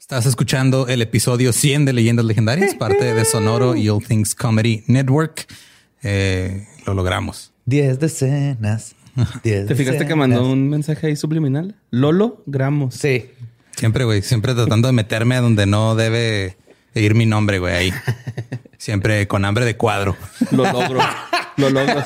Estás escuchando el episodio 100 de Leyendas Legendarias, parte de Sonoro y All Things Comedy Network. Lo logramos. 10 decenas. 10 ¿Te fijaste que mandó un mensaje ahí subliminal? Lolo Gramos. Sí. Siempre, güey. Siempre tratando de meterme a donde no debe ir mi nombre, güey. Ahí. Siempre con hambre de cuadro. Lo logro. Lo logro.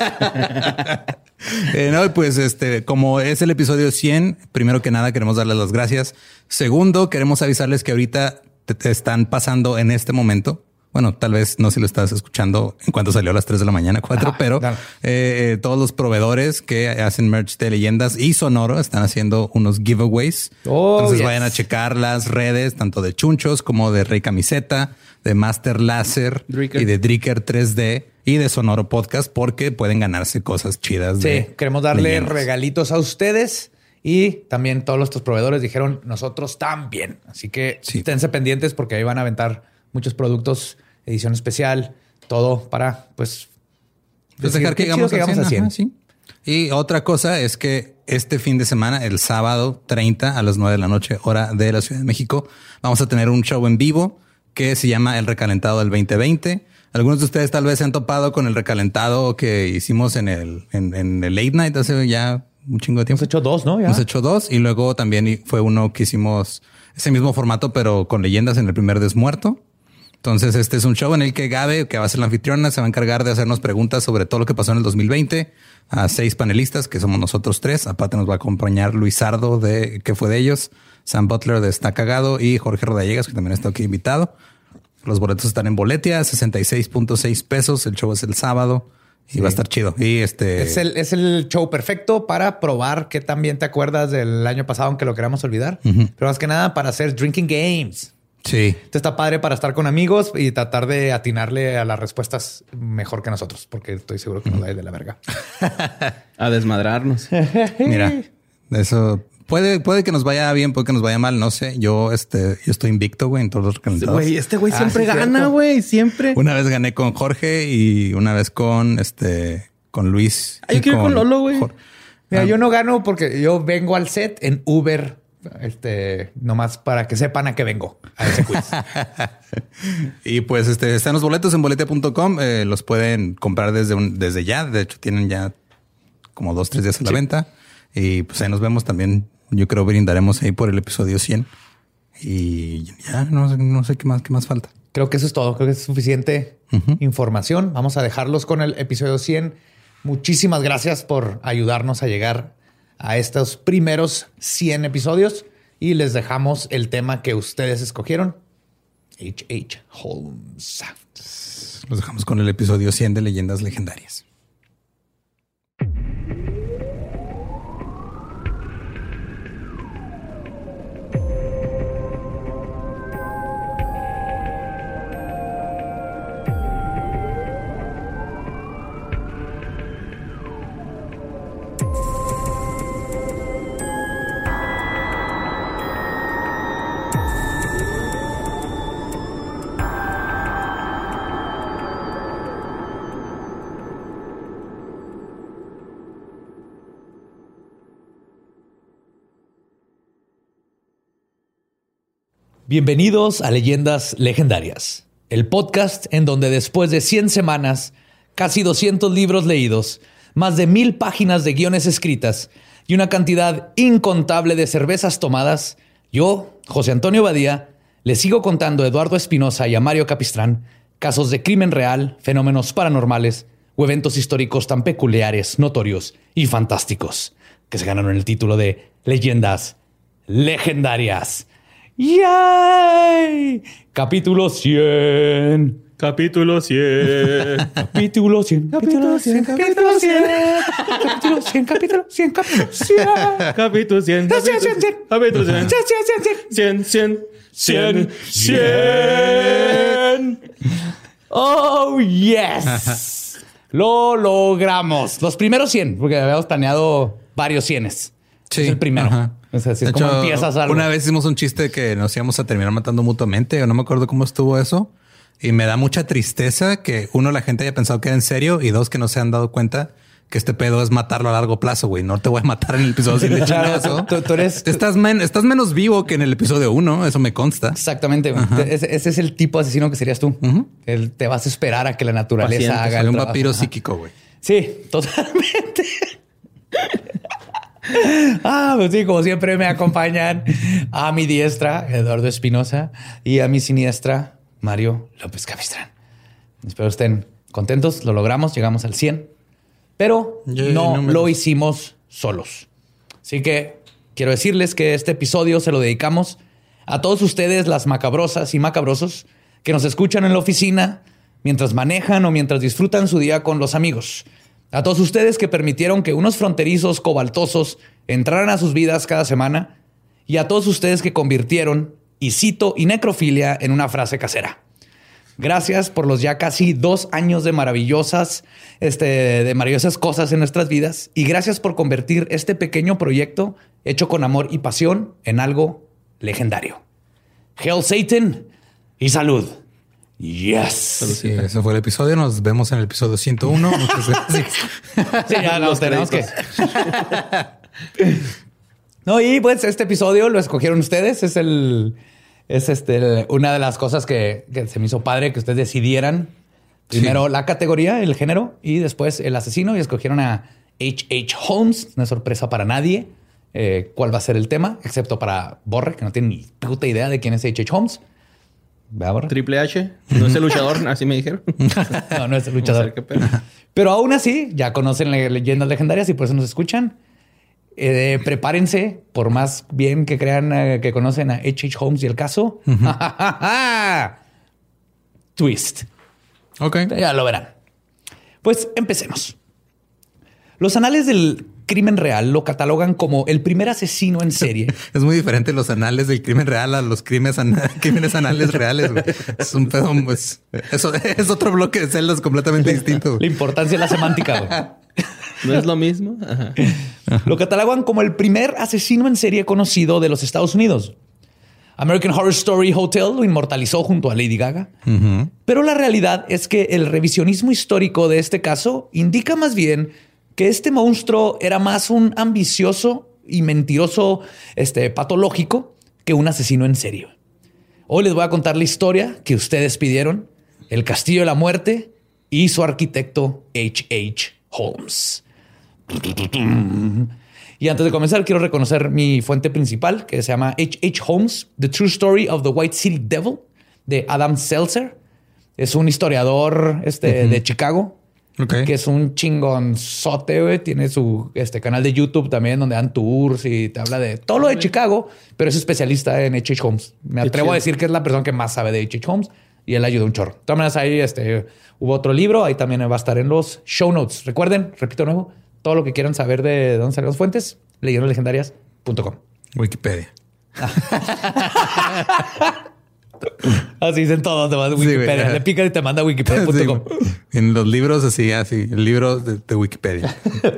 No, pues como es el episodio 100, primero que nada queremos darles las gracias. Segundo, queremos avisarles que ahorita te están pasando en este momento. Bueno, tal vez no si lo estás escuchando en cuanto salió a las 3 de la mañana, 4, pero todos los proveedores que hacen merch de Leyendas y Sonoro están haciendo unos giveaways. Entonces vayan a checar las redes, tanto de Chunchos como de Rey Camiseta, de Master Láser y de Dricker 3D y de Sonoro Podcast, porque pueden ganarse cosas chidas. Sí, queremos darle regalitos a ustedes. Y también todos nuestros proveedores dijeron nosotros también. Así que esténse pendientes porque ahí van a aventar muchos productos, edición especial, todo para pues dejar que llegamos a 100. Ajá, sí. Y otra cosa es que este fin de semana, el sábado 30 a las 9 de la noche, hora de la Ciudad de México, vamos a tener un show en vivo que se llama El Recalentado del 2020. Algunos de ustedes tal vez se han topado con el recalentado que hicimos en el Late Night hace ya un chingo de tiempo. Hemos hecho 2, ¿no? Hemos hecho 2 y luego también fue uno que hicimos ese mismo formato, pero con leyendas en el primer Desmuerto. Entonces este es un show en el que Gabe, que va a ser la anfitriona, se va a encargar de hacernos preguntas sobre todo lo que pasó en el 2020 a 6 panelistas, que somos nosotros 3. Aparte nos va a acompañar Luis Sardo, que fue de ellos, Sam Butler de Está Cagado y Jorge Rodallegas, que también está aquí invitado. Los boletos están en Boletia, 66.6 pesos. El show es el sábado y va a estar chido. Y es el show perfecto para probar que también te acuerdas del año pasado, aunque lo queramos olvidar. Pero más que nada para hacer drinking games. Sí. Esto está padre para estar con amigos y tratar de atinarle a las respuestas mejor que nosotros, porque estoy seguro que nos da de la verga. A desmadrarnos. Mira, eso puede que nos vaya bien, puede que nos vaya mal. No sé. Yo estoy invicto, güey, en todos los recalentados. Güey, este güey siempre gana, güey. Siempre. Una vez gané con Jorge y una vez con Luis. Yo quiero ir con Lolo, güey. Mira, yo no gano porque yo vengo al set en Uber. Nomás para que sepan a qué vengo a ese quiz. Y pues están los boletos en boletia.com. Los pueden comprar desde ya. De hecho, tienen ya como 2-3 días a la venta. Y pues ahí nos vemos también. Yo creo brindaremos ahí por el episodio 100. Y ya no sé qué más falta. Creo que eso es todo. Creo que es suficiente información. Vamos a dejarlos con el episodio 100. Muchísimas gracias por ayudarnos a llegar a estos primeros 100 episodios y les dejamos el tema que ustedes escogieron. H.H. Holmes. Los dejamos con el episodio 100 de Leyendas Legendarias. Bienvenidos a Leyendas Legendarias, el podcast en donde después de 100 semanas, casi 200 libros leídos, más de 1000 páginas de guiones escritas y una cantidad incontable de cervezas tomadas, yo, José Antonio Badía, les sigo contando a Eduardo Espinosa y a Mario Capistrán casos de crimen real, fenómenos paranormales o eventos históricos tan peculiares, notorios y fantásticos que se ganaron el título de Leyendas Legendarias. ¡Yay! Capítulo 100. Capítulo 100. Capítulo 100. Capítulo 100. Capítulo 100. Capítulo 100. Capítulo 100. Capítulo 100. Capítulo 100. Capítulo 100. 100. 100. 100. 100. Oh, yes. Lo logramos. Los primeros 100, porque habíamos planeado varios 100. Sí. Es el primero. Ajá. O sea, así es como empiezas algo. Una vez hicimos un chiste que nos íbamos a terminar matando mutuamente. O no me acuerdo cómo estuvo eso. Y me da mucha tristeza que uno, la gente haya pensado que era en serio y dos, que no se han dado cuenta que este pedo es matarlo a largo plazo, güey. No te voy a matar en el episodio 100 de chingazo. Tú eres... Estás menos vivo que en el episodio 1. Eso me consta. Exactamente. Ese es el tipo de asesino que serías tú. Te vas a esperar a que la naturaleza haga el un trabajo. vampiro psíquico, güey. Sí, totalmente. Pues sí, como siempre me acompañan a mi diestra, Eduardo Espinosa, y a mi siniestra, Mario López Capistrán. Espero estén contentos. Lo logramos, llegamos al 100, pero no lo hicimos solos. Así que quiero decirles que este episodio se lo dedicamos a todos ustedes, las macabrosas y macabrosos, que nos escuchan en la oficina, mientras manejan o mientras disfrutan su día con los amigos. A todos ustedes que permitieron que unos fronterizos cobaltosos entraran a sus vidas cada semana. Y a todos ustedes que convirtieron, y cito, y necrofilia en una frase casera. Gracias por los ya casi 2 años de maravillosas cosas en nuestras vidas. Y gracias por convertir este pequeño proyecto hecho con amor y pasión en algo legendario. Hail Satan y salud. Yes. Sí, ese fue el episodio. Nos vemos en el episodio 101. Muchas gracias. Sí, ya nos tenemos que. No, y pues este episodio lo escogieron ustedes. Es una de las cosas que se me hizo padre que ustedes decidieran primero la categoría, el género y después el asesino. Y escogieron a H.H. Holmes. Una sorpresa para nadie cuál va a ser el tema, excepto para Borre, que no tiene ni puta idea de quién es H.H. Holmes. Triple H. No es el luchador, así me dijeron. No es el luchador. Pero aún así, ya conocen leyendas legendarias y por eso nos escuchan. Prepárense, por más bien que crean que conocen a H.H. Holmes y el caso. Twist. Ok. Ya lo verán. Pues empecemos. Los anales del crimen real lo catalogan como el primer asesino en serie. Es muy diferente los anales del crimen real a los crímenes anales reales. Güey. Es un pedo, pues, eso es otro bloque de celdas completamente distinto. La importancia de la semántica. Güey. ¿No es lo mismo? Ajá. Lo catalogan como el primer asesino en serie conocido de los Estados Unidos. American Horror Story Hotel lo inmortalizó junto a Lady Gaga. Pero la realidad es que el revisionismo histórico de este caso indica más bien que este monstruo era más un ambicioso y mentiroso patológico que un asesino en serio. Hoy les voy a contar la historia que ustedes pidieron, el Castillo de la Muerte y su arquitecto H.H. Holmes. Y antes de comenzar, quiero reconocer mi fuente principal, que se llama H.H. Holmes, The True Story of the White City Devil, de Adam Seltzer. Es un historiador de Chicago. Okay. Que es un chingonzote, güey. Tiene su canal de YouTube también donde dan tours y te habla de todo lo de Chicago, pero es especialista en H.H. Holmes. Me atrevo a decir que es la persona que más sabe de H.H. Holmes y él ayuda un chorro. De todas maneras, ahí hubo otro libro. Ahí también va a estar en los show notes. Recuerden, repito de nuevo, todo lo que quieran saber de dónde salen las fuentes, leyendaslegendarias.com. Wikipedia. Así dicen todos, te vas a Wikipedia. Le picas y te manda a wikipedia.com. Sí, en los libros así, el libro de Wikipedia.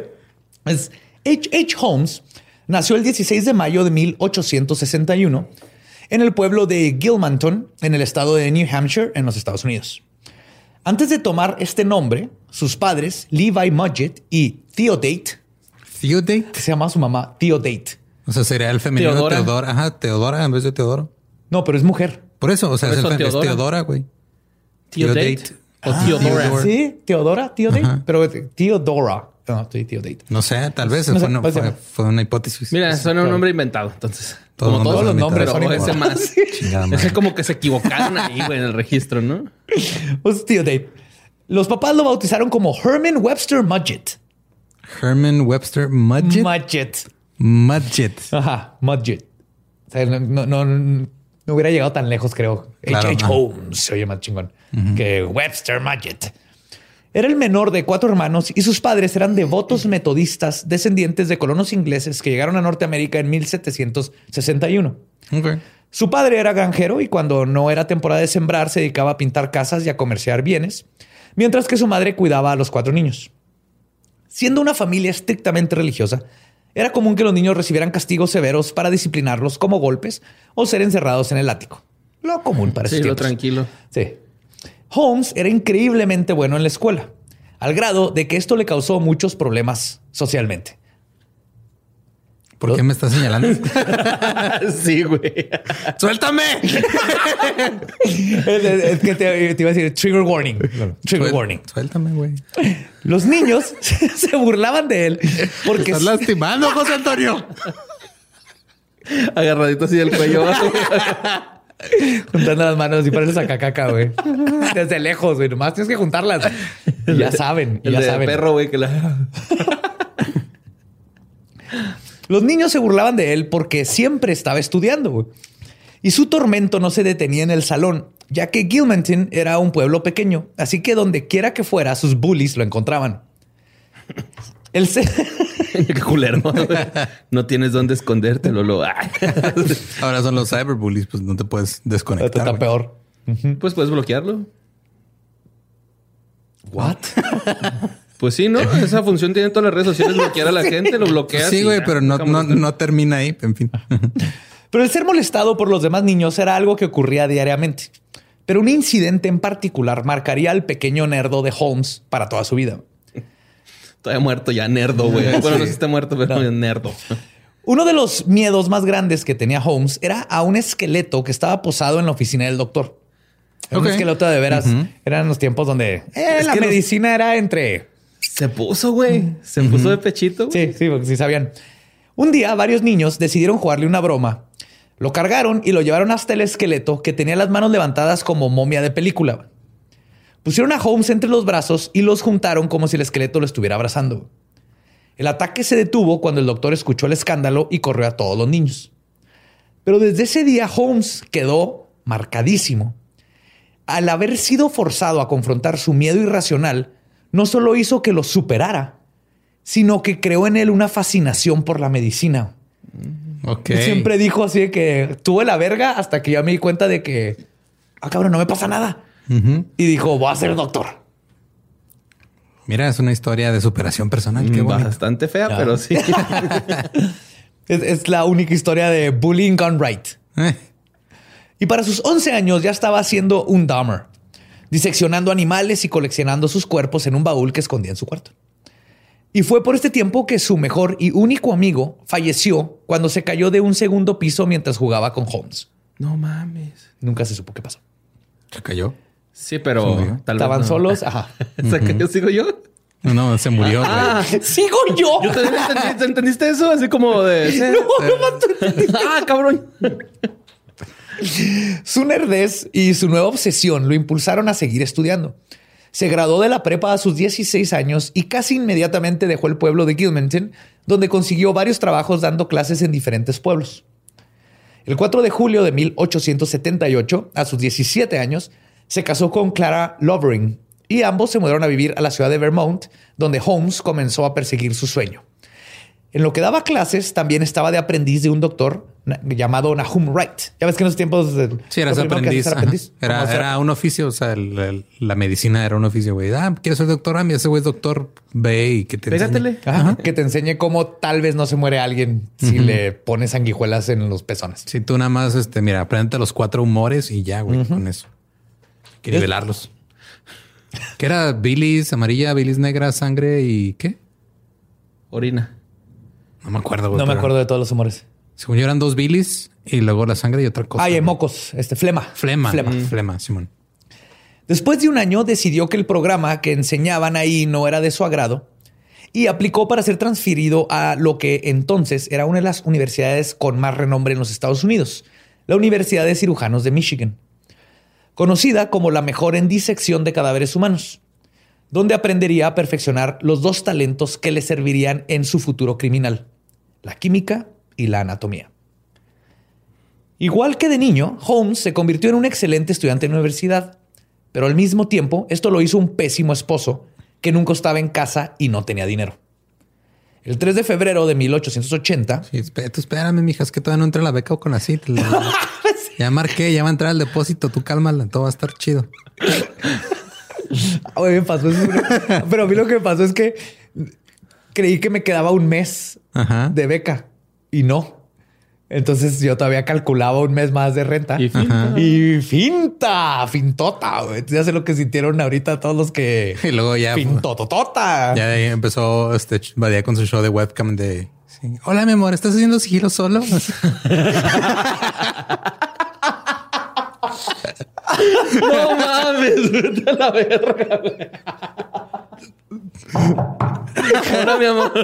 H.H. Holmes nació el 16 de mayo de 1861 en el pueblo de Gilmanton, en el estado de New Hampshire, en los Estados Unidos. Antes de tomar este nombre, sus padres, Levi Mudgett y Theodate. ¿Theodate? Se llama su mamá Theodate. O sea, sería el femenino de Teodora. Ajá, Teodora en vez de Teodoro. No, pero es mujer. Por eso, o sea, es Teodora, güey. Theodate. O Theodora. Sí, Teodora, Theodate. Pero Theodora. No, estoy Theodate. No sé, tal vez fue una hipótesis. Mira, suena un nombre inventado, entonces. Como todos los nombres, pero ese más. Es como que se equivocaron ahí, güey, en el registro, ¿no? Pues Theodate. Los papás lo bautizaron como Herman Webster Mudgett. Herman Webster Mudgett. Mudgett. Ajá, Mudgett. O sea, no hubiera llegado tan lejos, creo. Claro, H.H. Holmes se oye más chingón que Webster Mudgett. Era el menor de 4 hermanos y sus padres eran devotos metodistas descendientes de colonos ingleses que llegaron a Norteamérica en 1761. Okay. Su padre era granjero y cuando no era temporada de sembrar se dedicaba a pintar casas y a comerciar bienes, mientras que su madre cuidaba a los 4 niños. Siendo una familia estrictamente religiosa, era común que los niños recibieran castigos severos para disciplinarlos como golpes o ser encerrados en el ático. Lo común para esos tiempos. Tranquilo. Sí. Holmes era increíblemente bueno en la escuela. al grado de que esto le causó muchos problemas socialmente. ¿Por qué me estás señalando? Sí, güey. ¡Suéltame! Es que te iba a decir trigger warning. Trigger warning. Suéltame, güey. Los niños se burlaban de él porque... Estás lastimando, José Antonio. Agarradito así del cuello. Juntando las manos y ponerles a cacaca, güey. Desde lejos, güey. Nomás tienes que juntarlas. Y ya saben. El ya de saben. perro, güey, que la... Los niños se burlaban de él porque siempre estaba estudiando, güey. Y su tormento no se detenía en el salón, ya que Gilmanton era un pueblo pequeño. Así que donde quiera que fuera, sus bullies lo encontraban. Qué culero. No tienes dónde esconderte, Lolo. Ahora son los cyberbullies, pues no te puedes desconectar. Está güey. peor. Pues puedes bloquearlo. ¿What? Pues sí, ¿no? Esa función tiene todas las redes sociales, bloquear a la gente, lo bloqueas. Sí, y güey, ya. pero no termina ahí. En fin. Pero el ser molestado por los demás niños era algo que ocurría diariamente. Pero un incidente en particular marcaría al pequeño nerdo de Holmes para toda su vida. Todavía muerto ya, nerdo, güey. Sí. Bueno, no sé si está muerto, pero No. nerdo. Uno de los miedos más grandes que tenía Holmes era a un esqueleto que estaba posado en la oficina del doctor. Era un Ok. esqueleto de veras. Eran los tiempos donde Es la que medicina era entre... Se puso, güey. Se puso de pechito, güey. Sí, porque sí sabían. Un día, varios niños decidieron jugarle una broma. Lo cargaron y lo llevaron hasta el esqueleto que tenía las manos levantadas como momia de película. Pusieron a Holmes entre los brazos y los juntaron como si el esqueleto lo estuviera abrazando. El ataque se detuvo cuando el doctor escuchó el escándalo y corrió a todos los niños. Pero desde ese día Holmes quedó marcadísimo. Al haber sido forzado a confrontar su miedo irracional, no solo hizo que lo superara, sino que creó en él una fascinación por la medicina. Ok. Él siempre dijo así de que tuve la verga hasta que ya me di cuenta de que, cabrón, no me pasa nada. Y dijo, voy a ser doctor. Mira, es una historia de superación personal. Qué bonito. Bastante fea, pero sí. Es la única historia de bullying gone right. Y para sus 11 años ya estaba haciendo un Dahmer, diseccionando animales y coleccionando sus cuerpos en un baúl que escondía en su cuarto. Y fue por este tiempo que su mejor y único amigo falleció cuando se cayó de un segundo piso mientras jugaba con Holmes. No mames. Nunca se supo qué pasó. ¿Se cayó? Sí, pero ¿Se murió? tal vez Estaban no. solos. Ajá. ¿Se cayó? ¿Sigo yo? No, se murió. güey. ¡Sigo yo! Yo también ¿entendiste eso? Así como de... Cabrón. Su nerdez y su nueva obsesión lo impulsaron a seguir estudiando. Se graduó de la prepa a sus 16 años y casi inmediatamente dejó el pueblo de Gilmanton, donde consiguió varios trabajos dando clases en diferentes pueblos. El 4 de julio de 1878, a sus 17 años, se casó con Clara Lovering y ambos se mudaron a vivir a la ciudad de Vermont, donde Holmes comenzó a perseguir su sueño. En lo que daba clases, también estaba de aprendiz de un doctor llamado Nahum Wright. Ya ves que en esos tiempos... Sí, eras lo primero que haces aprendiz. es Era un oficio. O sea, la medicina era un oficio, güey. ¿Quieres ser doctor? Ese güey es doctor. Ve y que te Pégatele. enseñe. Ajá. Que te enseñe cómo tal vez no se muere alguien si le pones sanguijuelas en los pezones. Si tú nada más, mira, aprende los 4 humores y ya, güey, con eso. Hay que nivelarlos. ¿Qué era? Bilis amarilla, bilis negra, sangre y ¿qué? Orina. No me acuerdo, güey. No me pero acuerdo de todos los humores. Según yo eran 2 bilis y luego la sangre y otra cosa. Ay, mocos, flema. Flema, Simón. Después de un año decidió que el programa que enseñaban ahí no era de su agrado y aplicó para ser transferido a lo que entonces era una de las universidades con más renombre en los Estados Unidos, la Universidad de Cirujanos de Michigan, conocida como la mejor en disección de cadáveres humanos, donde aprendería a perfeccionar los 2 talentos que le servirían en su futuro criminal, la química y la anatomía. Igual que de niño, Holmes se convirtió en un excelente estudiante en la universidad, pero al mismo tiempo esto lo hizo un pésimo esposo que nunca estaba en casa y no tenía dinero. El 3 de febrero de 1880... Sí, espérame, mija, es que todavía no entra la beca o con así. Ya marqué, ya va a entrar el depósito. Tú cálmala, todo va a estar chido. Me pasó eso. Pero a mí lo que me pasó es que creí que me quedaba un mes Ajá. de beca y no. Entonces yo todavía calculaba un mes más de renta. Y finta. Y fintota, güey. Ya sé lo que sintieron ahorita todos los que... Y luego ya... Fintototota. Ya ahí empezó Badía con su show de webcam de... Sí. Hola, mi amor, ¿estás haciendo sigilo solo? No mames, vete a la verga, güey. Hola, mi amor.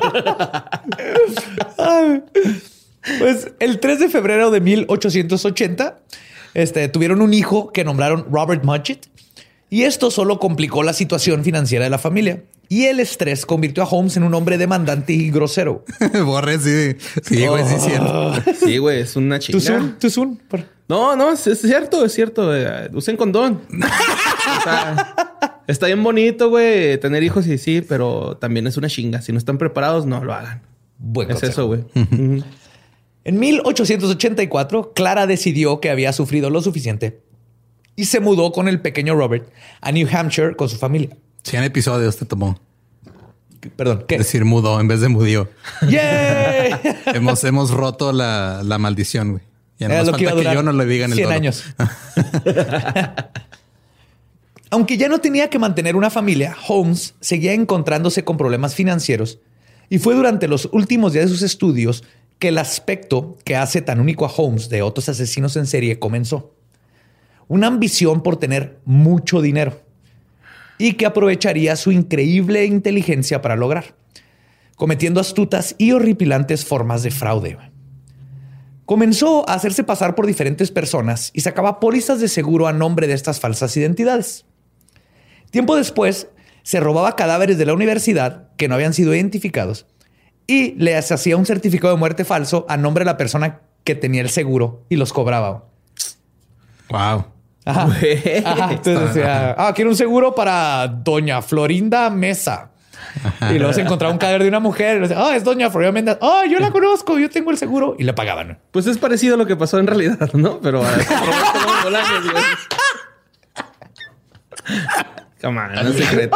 Pues el 3 de febrero de 1880 tuvieron un hijo que nombraron Robert Mudgett, y esto solo complicó la situación financiera de la familia. Y el estrés convirtió a Holmes en un hombre demandante y grosero. Borre, sí. Sí, güey, sí es cierto. Sí, güey, es una chinga. Too soon. No, es cierto, es cierto. Usen condón. O sea, está bien bonito, güey, tener hijos y sí, pero también es una chinga. Si no están preparados, no lo hagan. Buen es consejo. eso, güey. En 1884, Clara decidió que había sufrido lo suficiente y se mudó con el pequeño Robert a New Hampshire con su familia. 100 episodios te tomó. Perdón, ¿qué? Decir mudo en vez de mudío. ¡Yay! hemos roto la maldición, güey. Ya no nos falta que yo no le diga en el 100 toro. años. Aunque ya no tenía que mantener una familia, Holmes seguía encontrándose con problemas financieros, y fue durante los últimos días de sus estudios que el aspecto que hace tan único a Holmes de otros asesinos en serie comenzó. Una ambición por tener mucho dinero y que aprovecharía su increíble inteligencia para lograr, cometiendo astutas y horripilantes formas de fraude. Comenzó a hacerse pasar por diferentes personas y sacaba pólizas de seguro a nombre de estas falsas identidades. Tiempo después, se robaba cadáveres de la universidad que no habían sido identificados y les hacía un certificado de muerte falso a nombre de la persona que tenía el seguro y los cobraba. Wow. Ajá. Ajá. Entonces decía, quiero un seguro para doña Florinda Mesa. Ajá. Y luego se encontraba un cadáver de una mujer. Y decía, es doña Florinda Mesa. Yo la conozco, yo tengo el seguro. Y le pagaban. Pues es parecido a lo que pasó en realidad, ¿no? Pero Come on, no es secreto.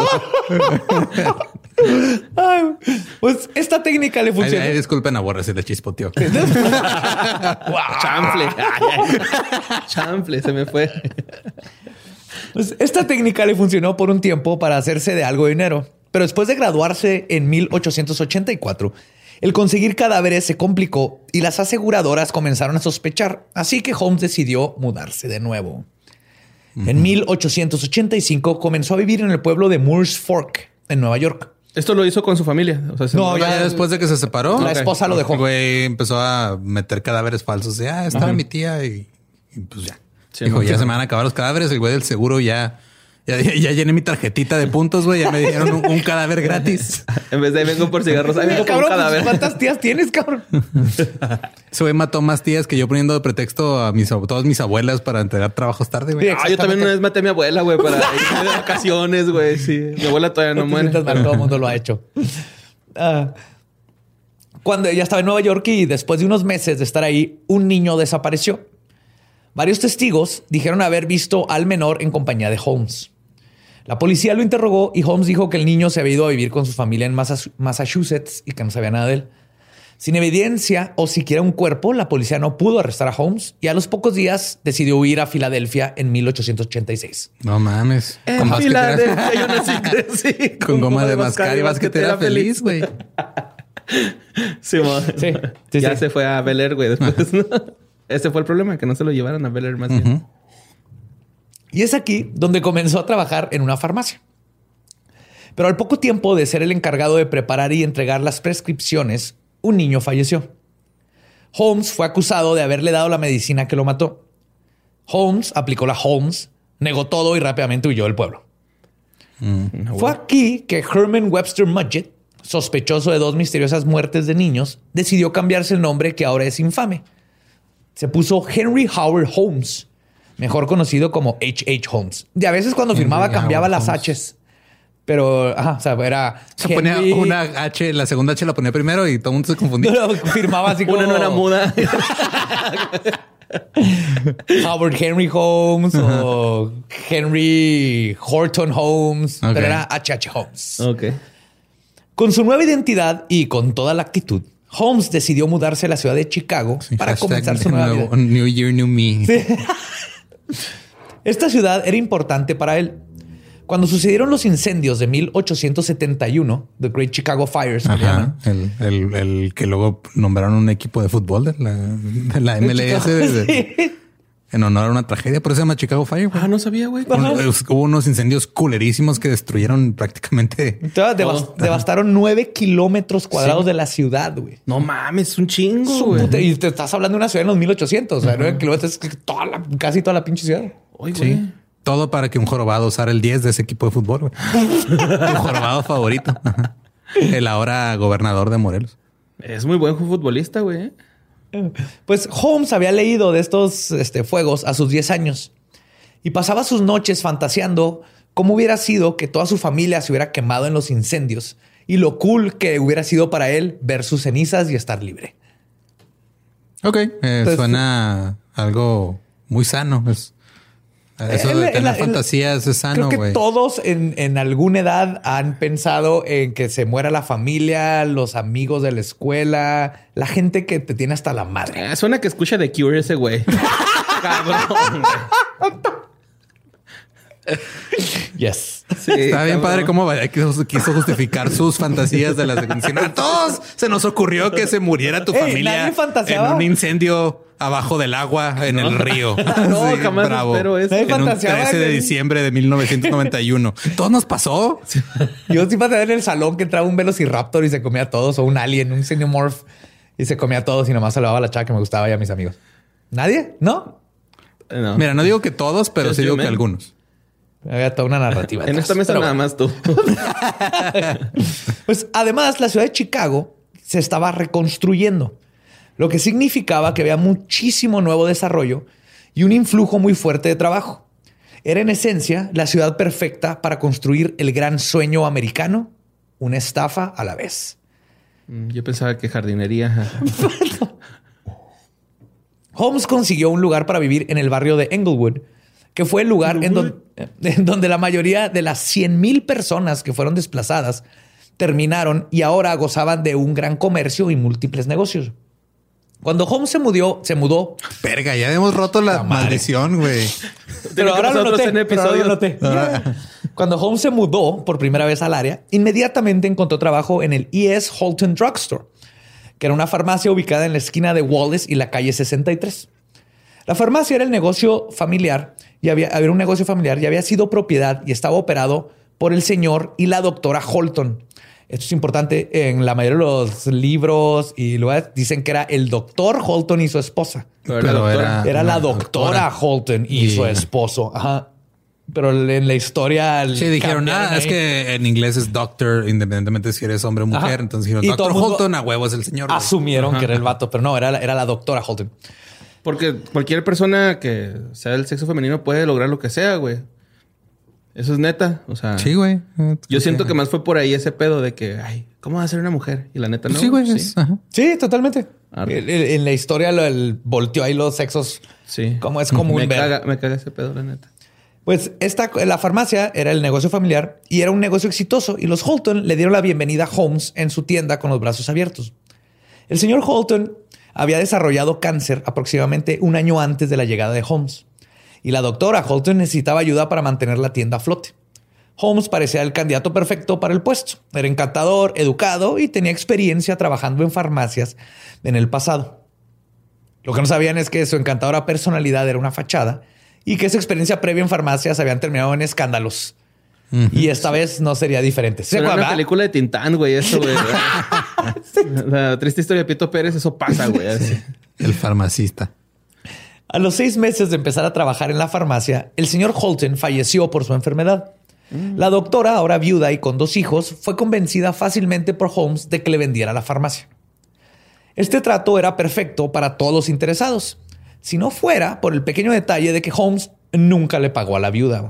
Pues esta técnica le funciona. Disculpen a Borre, se le chispoteó. Chanfle. Chanfle, se me fue. Pues esta técnica le funcionó por un tiempo para hacerse de algo de dinero. Pero después de graduarse en 1884, el conseguir cadáveres se complicó y las aseguradoras comenzaron a sospechar. Así que Holmes decidió mudarse de nuevo. En 1885 comenzó a vivir en el pueblo de Moores Fork, en Nueva York. ¿Esto lo hizo con su familia? O sea, ya después de que se separó. La esposa lo dejó. Güey, empezó a meter cadáveres falsos. Estaba mi tía y pues ya. Sí, dijo, ya se me van a acabar los cadáveres. El güey del seguro ya llené mi tarjetita de puntos, güey. Ya me dieron un cadáver gratis. En vez de ahí vengo por cigarros, ahí vengo por un cadáver. ¿Cuántas tías tienes, cabrón? Ese güey mató más tías que yo poniendo de pretexto a todas mis abuelas para entregar trabajos tarde, güey. Sí, yo también una vez maté a mi abuela, güey, para irme de vacaciones, güey. Sí, mi abuela todavía no muere. Todo el mundo lo ha hecho. Cuando ella estaba en Nueva York y después de unos meses de estar ahí, un niño desapareció. Varios testigos dijeron haber visto al menor en compañía de Holmes. La policía lo interrogó y Holmes dijo que el niño se había ido a vivir con su familia en Massachusetts y que no sabía nada de él. Sin evidencia o siquiera un cuerpo, la policía no pudo arrestar a Holmes y a los pocos días decidió huir a Filadelfia en 1886. No mames. En Filadelfia yo nací, crecí. Con goma de mascar y basquetera feliz, güey. Sí, ya se fue a Bel Air, güey, después, ¿no? Ese fue el problema, que no se lo llevaran a Bel Air más bien. Y es aquí donde comenzó a trabajar en una farmacia. Pero al poco tiempo de ser el encargado de preparar y entregar las prescripciones, un niño falleció. Holmes fue acusado de haberle dado la medicina que lo mató. Holmes aplicó la Holmes, negó todo y rápidamente huyó del pueblo. Fue aquí que Herman Webster Mudgett, sospechoso de 2 misteriosas muertes de niños, decidió cambiarse el nombre que ahora es infame. Se puso Henry Howard Holmes, mejor conocido como H.H. Holmes. Y a veces cuando firmaba cambiaba las H's. Pero, era... Se ponía una H, la segunda H la ponía primero y todo el mundo se confundía. Firmaba así como... Una no era muda. Howard Henry Holmes o Henry Horton Holmes. Pero era H.H. Holmes. Ok. Con su nueva identidad y con toda la actitud, Holmes decidió mudarse a la ciudad de Chicago para comenzar su nueva vida. New Year, New Me. Sí. Esta ciudad era importante para él. Cuando sucedieron los incendios de 1871, The Great Chicago Fires, que le llaman. El que luego nombraron un equipo de fútbol de la MLS en honor a una tragedia. Por eso se llama Chicago Fire. Ah, no sabía, güey. Hubo unos incendios culerísimos que destruyeron prácticamente. Devastaron 9 kilómetros cuadrados de la ciudad, güey. No mames, un chingo, güey. Y te estás hablando de una ciudad en los 1800. O sea, 9 kilómetros es casi toda la pinche ciudad. Oye, güey. Sí. Todo para que un jorobado usara el 10 de ese equipo de fútbol. Güey. Tu jorobado favorito. El ahora gobernador de Morelos. Es muy buen futbolista, güey. Pues Holmes había leído de estos fuegos a sus 10 años y pasaba sus noches fantaseando cómo hubiera sido que toda su familia se hubiera quemado en los incendios y lo cool que hubiera sido para él ver sus cenizas y estar libre. Ok, suena algo muy sano. Eso de tener fantasías es sano, güey. Creo que todos en alguna edad han pensado en que se muera la familia, los amigos de la escuela, la gente que te tiene hasta la madre. Suena que escucha The Cure ese güey. Cabrón, Yes. Sí, está bien padre cómo quiso justificar sus fantasías de las secundaria. A todos se nos ocurrió que se muriera tu familia en un incendio abajo del agua en el río. No, sí, jamás espero eso. En un 13 de diciembre de 1991. ¿Todo nos pasó? Yo sí pasé en el salón que entraba un velociraptor y se comía a todos, o un alien, un xenomorph, y se comía a todos y nomás saludaba a la chava que me gustaba y a mis amigos. ¿Nadie? ¿No? No. Mira, no digo que todos, pero sí digo que algunos. Había toda una narrativa. En esta mesa nada más tú. Pues además, la ciudad de Chicago se estaba reconstruyendo, lo que significaba que había muchísimo nuevo desarrollo y un influjo muy fuerte de trabajo. Era en esencia la ciudad perfecta para construir el gran sueño americano, una estafa a la vez. Yo pensaba que jardinería. Holmes consiguió un lugar para vivir en el barrio de Englewood, que fue el lugar en donde la mayoría de las 100,000 personas que fueron desplazadas terminaron y ahora gozaban de un gran comercio y múltiples negocios. Cuando Holmes se mudó. Verga, ya hemos roto la maldición, güey. Pero ahora lo noté. Cuando Holmes se mudó por primera vez al área, inmediatamente encontró trabajo en el E.S. Holton Drugstore, que era una farmacia ubicada en la esquina de Wallace y la calle 63. La farmacia era el negocio familiar y había un negocio familiar y había sido propiedad y estaba operado por el señor y la doctora Holton. Esto es importante. En la mayoría de los libros y lugares dicen que era el doctor Holton y su esposa. Pero era la doctora Holton y su esposo. Ajá. Pero en la historia... Sí, dijeron, es que en inglés es doctor, independientemente si eres hombre o mujer. Ajá. Entonces dijeron, doctor Holton, a huevo es el señor. Asumieron que era el vato, pero no, era la doctora Holton. Porque cualquier persona que sea del sexo femenino puede lograr lo que sea, güey. Eso es neta. O sea, sí, güey. Yo siento que más fue por ahí ese pedo de que, ay, ¿cómo va a ser una mujer? Y la neta no. Sí, güey. Sí, totalmente. En la historia volteó ahí los sexos. Sí. Como es común me caga ese pedo, la neta. Pues la farmacia era el negocio familiar y era un negocio exitoso. Y los Holton le dieron la bienvenida a Holmes en su tienda con los brazos abiertos. El señor Holton había desarrollado cáncer aproximadamente un año antes de la llegada de Holmes. Y la doctora Holton necesitaba ayuda para mantener la tienda a flote. Holmes parecía el candidato perfecto para el puesto. Era encantador, educado y tenía experiencia trabajando en farmacias en el pasado. Lo que no sabían es que su encantadora personalidad era una fachada y que su experiencia previa en farmacias habían terminado en escándalos. Y esta vez no sería diferente. ¿Se acuerdan? Una película de Tintán, güey, eso, güey. La triste historia de Pito Pérez, eso pasa, güey. El farmacista. A los 6 meses de empezar a trabajar en la farmacia, el señor Holton falleció por su enfermedad. La doctora, ahora viuda y con 2 hijos, fue convencida fácilmente por Holmes de que le vendiera la farmacia. Este trato era perfecto para todos los interesados, si no fuera por el pequeño detalle de que Holmes nunca le pagó a la viuda.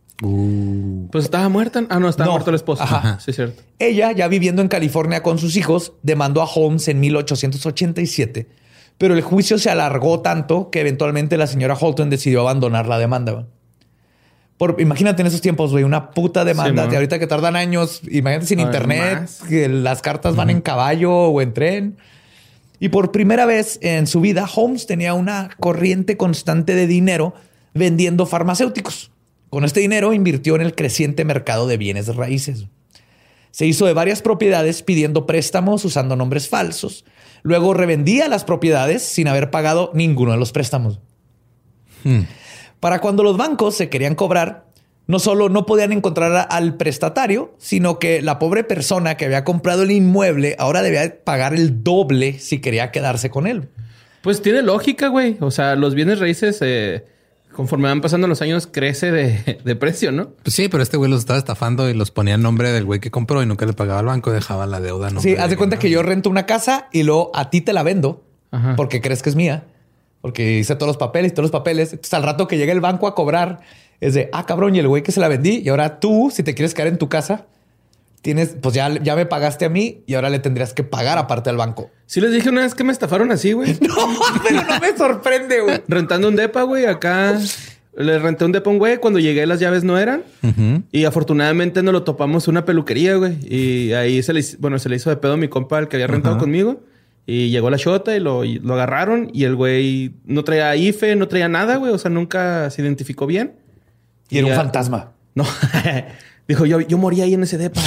Pues estaba muerta. Estaba muerto el esposo. Ajá. Sí, es cierto. Ella, ya viviendo en California con sus hijos, demandó a Holmes en 1887, pero el juicio se alargó tanto que eventualmente la señora Holton decidió abandonar la demanda. Imagínate en esos tiempos, güey, una puta demanda. Sí, ahorita que tardan años, imagínate sin internet, que las cartas van en caballo o en tren. Y por primera vez en su vida, Holmes tenía una corriente constante de dinero vendiendo farmacéuticos. Con este dinero invirtió en el creciente mercado de bienes raíces. Se hizo de varias propiedades pidiendo préstamos usando nombres falsos. Luego revendía las propiedades sin haber pagado ninguno de los préstamos. Para cuando los bancos se querían cobrar, no solo no podían encontrar al prestatario, sino que la pobre persona que había comprado el inmueble ahora debía pagar el doble si quería quedarse con él. Pues tiene lógica, güey. O sea, los bienes raíces, conforme van pasando los años, crece de precio, ¿no? Pues sí, pero este güey los estaba estafando y los ponía en nombre del güey que compró y nunca le pagaba al banco, dejaba la deuda. Sí, haz de cuenta que yo rento una casa y luego a ti te la vendo porque crees que es mía, porque hice todos los papeles. Entonces, al rato que llega el banco a cobrar, es de, cabrón, y el güey que se la vendí. Y ahora tú, si te quieres quedar en tu casa, pues ya me pagaste a mí y ahora le tendrías que pagar aparte al banco. Sí les dije una vez que me estafaron así, güey. No, pero no me sorprende, güey. Rentando un depa, güey, acá le renté un depa a un güey. Cuando llegué las llaves no eran. Y afortunadamente nos lo topamos en una peluquería, güey. Y ahí se le hizo de pedo a mi compa, el que había rentado conmigo. Y llegó la chota y lo agarraron. Y el güey no traía IFE, no traía nada, güey. O sea, nunca se identificó bien. Y era un fantasma. No, dijo, yo morí ahí en ese depa.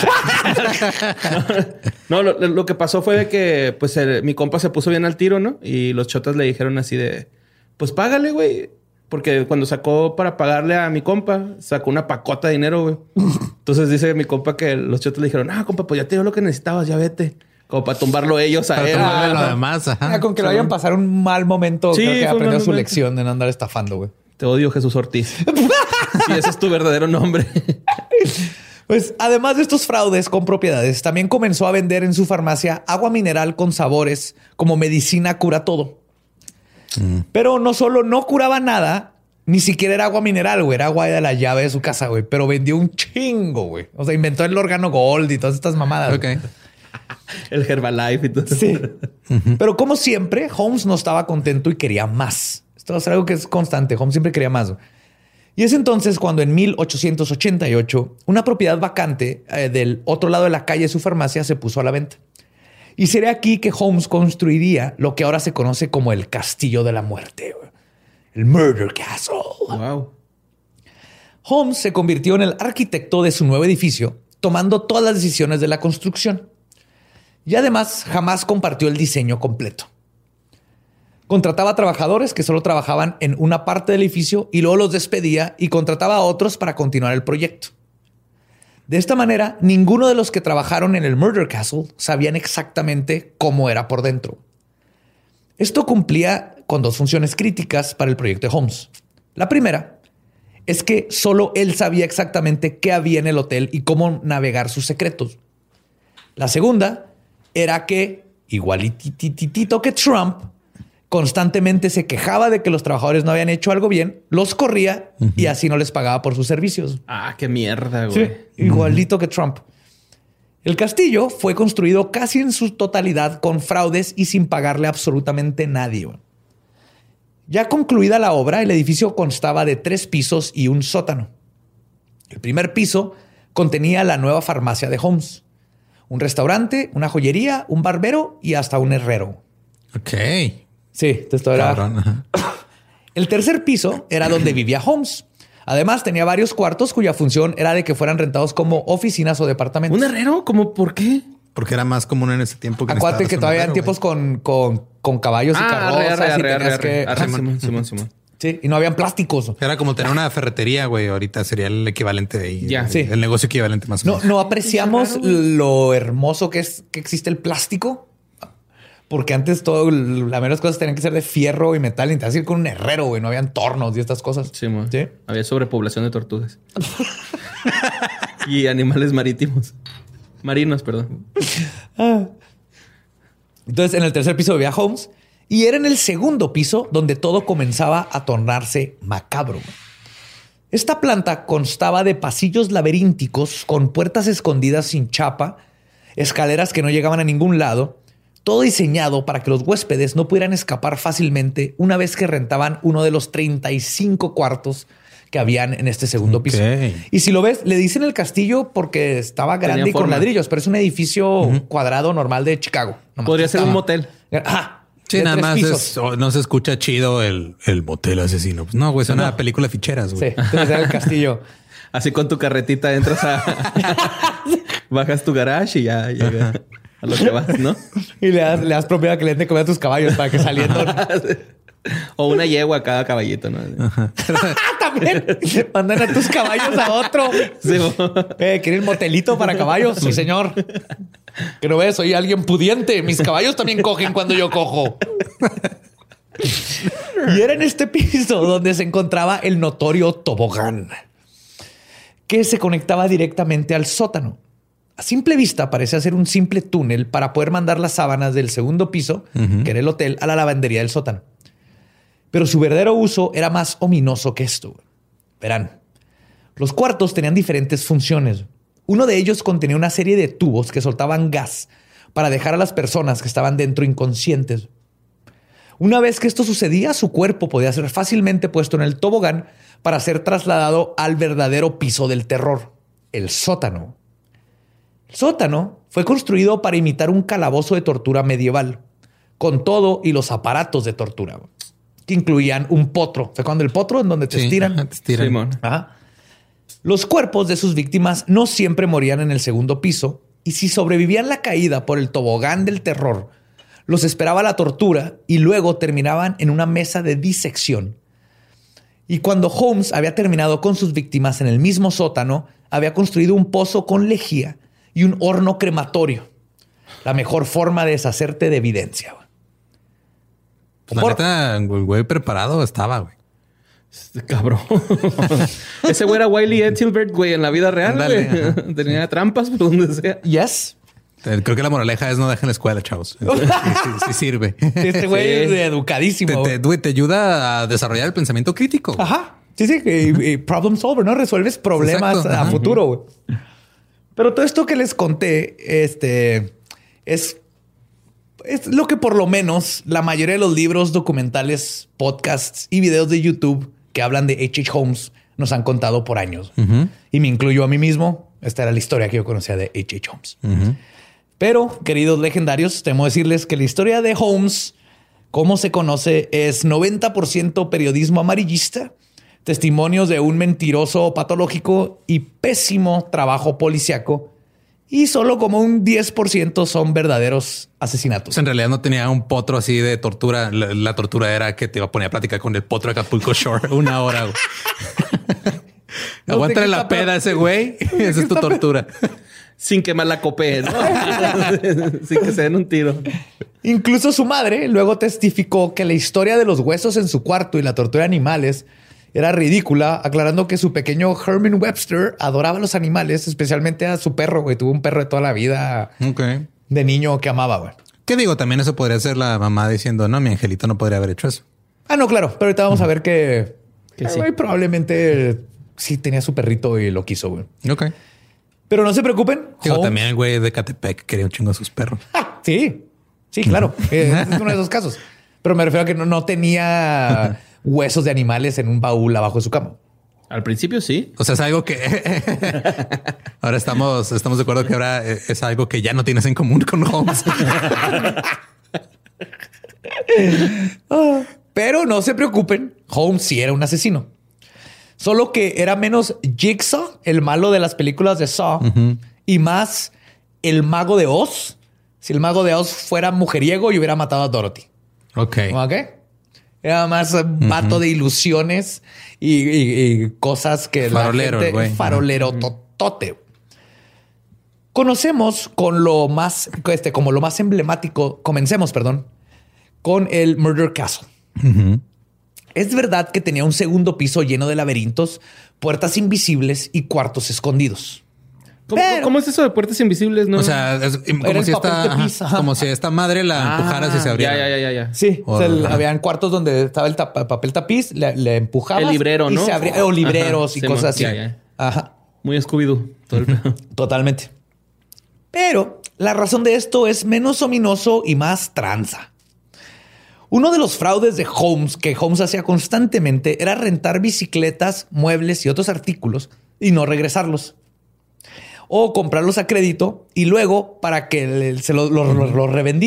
No, lo que pasó fue de que pues mi compa se puso bien al tiro, ¿no? Y los chotas le dijeron así de, pues págale, güey. Porque cuando sacó para pagarle a mi compa, sacó una pacota de dinero, güey. Entonces dice mi compa que los chotas le dijeron, compa, pues ya te dio lo que necesitabas, ya vete. Como para tumbarlo ellos a él. Lo demás, con que lo vayan a pasar un mal momento, sí, creo que aprendió su lección de no andar estafando, güey. Te odio, Jesús Ortiz. Sí, ese es tu verdadero nombre. Pues además de estos fraudes con propiedades, también comenzó a vender en su farmacia agua mineral con sabores como medicina cura todo. Pero no solo no curaba nada, ni siquiera era agua mineral, güey. Era agua de la llave de su casa, güey. Pero vendió un chingo, güey. O sea, inventó el órgano gold y todas estas mamadas. Ok. El Herbalife y todo eso. Sí. Pero como siempre, Holmes no estaba contento y quería más. Esto es algo que es constante. Holmes siempre quería más. Y es entonces cuando en 1888 una propiedad vacante del otro lado de la calle de su farmacia se puso a la venta. Y sería aquí que Holmes construiría lo que ahora se conoce como el Castillo de la Muerte. El Murder Castle. Wow. Holmes se convirtió en el arquitecto de su nuevo edificio, tomando todas las decisiones de la construcción. Y además jamás compartió el diseño completo. Contrataba trabajadores que solo trabajaban en una parte del edificio y luego los despedía y contrataba a otros para continuar el proyecto. De esta manera, ninguno de los que trabajaron en el Murder Castle sabían exactamente cómo era por dentro. Esto cumplía con dos funciones críticas para el proyecto de Holmes. La primera es que solo él sabía exactamente qué había en el hotel y cómo navegar sus secretos. La segunda era que, igualitito que Trump, constantemente se quejaba de que los trabajadores no habían hecho algo bien, los corría y así no les pagaba por sus servicios. Qué mierda, güey. Sí, igualito que Trump. El castillo fue construido casi en su totalidad con fraudes y sin pagarle absolutamente nadie, güey. Ya concluida la obra, el edificio constaba de 3 pisos y un sótano. El primer piso contenía la nueva farmacia de Holmes, un restaurante, una joyería, un barbero y hasta un herrero. Ok. Sí, esto era... El tercer piso era donde vivía Holmes. Además, tenía varios cuartos cuya función era de que fueran rentados como oficinas o departamentos. ¿Un herrero? ¿Cómo? ¿Por qué? Porque era más común en ese tiempo. Acuérdate que todavía en tiempos con caballos y carrozas. Simón. Sí, y no habían plásticos. Era como tener una ferretería, güey. Ahorita sería el equivalente de ahí. Ya. Sí. El negocio equivalente más o menos. No apreciamos lo hermoso que es que existe el plástico. Porque antes las menos cosas tenían que ser de fierro y metal. Y te vas a ir con un herrero, güey. No habían tornos y estas cosas. Sí. Había sobrepoblación de tortugas. Y animales marítimos. Marinos, perdón. Entonces, en el tercer piso vivía Holmes. Y era en el segundo piso donde todo comenzaba a tornarse macabro. Esta planta constaba de pasillos laberínticos con puertas escondidas sin chapa, escaleras que no llegaban a ningún lado, todo diseñado para que los huéspedes no pudieran escapar fácilmente una vez que rentaban uno de los 35 cuartos que habían en este segundo piso. Y si lo ves, le dicen el castillo porque estaba grande y con ladrillos, pero es un edificio cuadrado normal de Chicago. Podría ser un motel. Ajá. Sí, nada más no se escucha chido el motel asesino. Pues no, güey, es una película de ficheras, güey. Sí, entonces era el castillo. Así con tu carretita entras bajas tu garage y ya llega a lo que vas, ¿no? Y le das propiedad al cliente comer a tus caballos para que saliendo... O una yegua a cada caballito, ¿no? También mandan a tus caballos a otro. Sí, ¿quieren motelito para caballos? Sí, señor. Que no ves, soy alguien pudiente. Mis caballos también cogen cuando yo cojo. Y era en este piso donde se encontraba el notorio tobogán, que se conectaba directamente al sótano. A simple vista parecía ser un simple túnel para poder mandar las sábanas del segundo piso, que era el hotel, a la lavandería del sótano. Pero su verdadero uso era más ominoso que esto. Verán, los cuartos tenían diferentes funciones. Uno de ellos contenía una serie de tubos que soltaban gas para dejar a las personas que estaban dentro inconscientes. Una vez que esto sucedía, su cuerpo podía ser fácilmente puesto en el tobogán para ser trasladado al verdadero piso del terror, el sótano. El sótano fue construido para imitar un calabozo de tortura medieval, con todo y los aparatos de tortura, que incluían un potro. ¿Se acuerdan del potro en donde te estiran? Te estiran. Ajá. Los cuerpos de sus víctimas no siempre morían en el segundo piso, y si sobrevivían la caída por el tobogán del terror, los esperaba la tortura y luego terminaban en una mesa de disección. Y cuando Holmes había terminado con sus víctimas en el mismo sótano, había construido un pozo con lejía y un horno crematorio. La mejor forma de deshacerte de evidencia. Pues la neta, el güey preparado estaba, güey. Cabrón. Ese güey era Wiley Etzelbert, güey, en la vida real, güey. Tenía trampas por donde sea. Yes. Creo que la moraleja es no dejen la escuela, chavos. Sí sirve. Este güey es educadísimo. Te ayuda a desarrollar el pensamiento crítico. Ajá. Sí. Problem solver, ¿no? Resuelves problemas a futuro, güey. Pero todo esto que les conté, es lo que por lo menos la mayoría de los libros, documentales, podcasts y videos de YouTube que hablan de H.H. Holmes nos han contado por años. Y me incluyo a mí mismo. Esta era la historia que yo conocía de H.H. Holmes. Pero, queridos legendarios, temo decirles que la historia de Holmes, como se conoce, es 90% periodismo amarillista, testimonios de un mentiroso patológico y pésimo trabajo policiaco, y solo como un 10% son verdaderos asesinatos. En realidad no tenía un potro así de tortura. La tortura era que te iba a poner a platicar con el potro de Acapulco Shore 1 hora. No aguántale la peda a ese güey. Esa es tu tortura. Sin quemar la copé, ¿no? Sin que se den un tiro. Incluso su madre luego testificó que la historia de los huesos en su cuarto y la tortura de animales era ridícula, aclarando que su pequeño Herman Webster adoraba a los animales, especialmente a su perro, güey. Tuvo un perro de toda la vida de niño que amaba, güey. ¿Qué digo? También eso podría ser la mamá diciendo, no, mi angelito no podría haber hecho eso. Ah, no, claro. Pero ahorita vamos a ver que sí. Probablemente sí tenía su perrito y lo quiso, güey. Ok. Pero no se preocupen. Digo, también el güey de Catepec quería un chingo a sus perros. Sí, claro. Es uno de esos casos. Pero me refiero a que no tenía huesos de animales en un baúl abajo de su cama. Al principio sí. O sea, es algo que ahora estamos de acuerdo que ahora es algo que ya no tienes en común con Holmes. Pero no se preocupen. Holmes sí era un asesino. Solo que era menos Jigsaw, el malo de las películas de Saw, y más el mago de Oz. Si el mago de Oz fuera mujeriego y hubiera matado a Dorothy. Ok. Era más vato de ilusiones y cosas que farolero, la gente... Farolero totote. Conocemos con lo más... como lo más emblemático... Comencemos, con el Murder Castle. Es verdad que tenía un segundo piso lleno de laberintos, puertas invisibles y cuartos escondidos. ¿Cómo es eso de puertas invisibles? No. O sea, es como si esta madre la empujaras y se abriera. Ya. Sí, habían cuartos donde estaba el papel tapiz, le empujabas. El librero, ¿no? Y se abría, o libreros y cosas así. Ya. Ajá. Muy Scooby-Doo. Totalmente. Pero la razón de esto es menos ominoso y más tranza. Uno de los fraudes de Holmes que Holmes hacía constantemente era rentar bicicletas, muebles y otros artículos y no regresarlos. O comprarlos a crédito y luego para que se los revendía.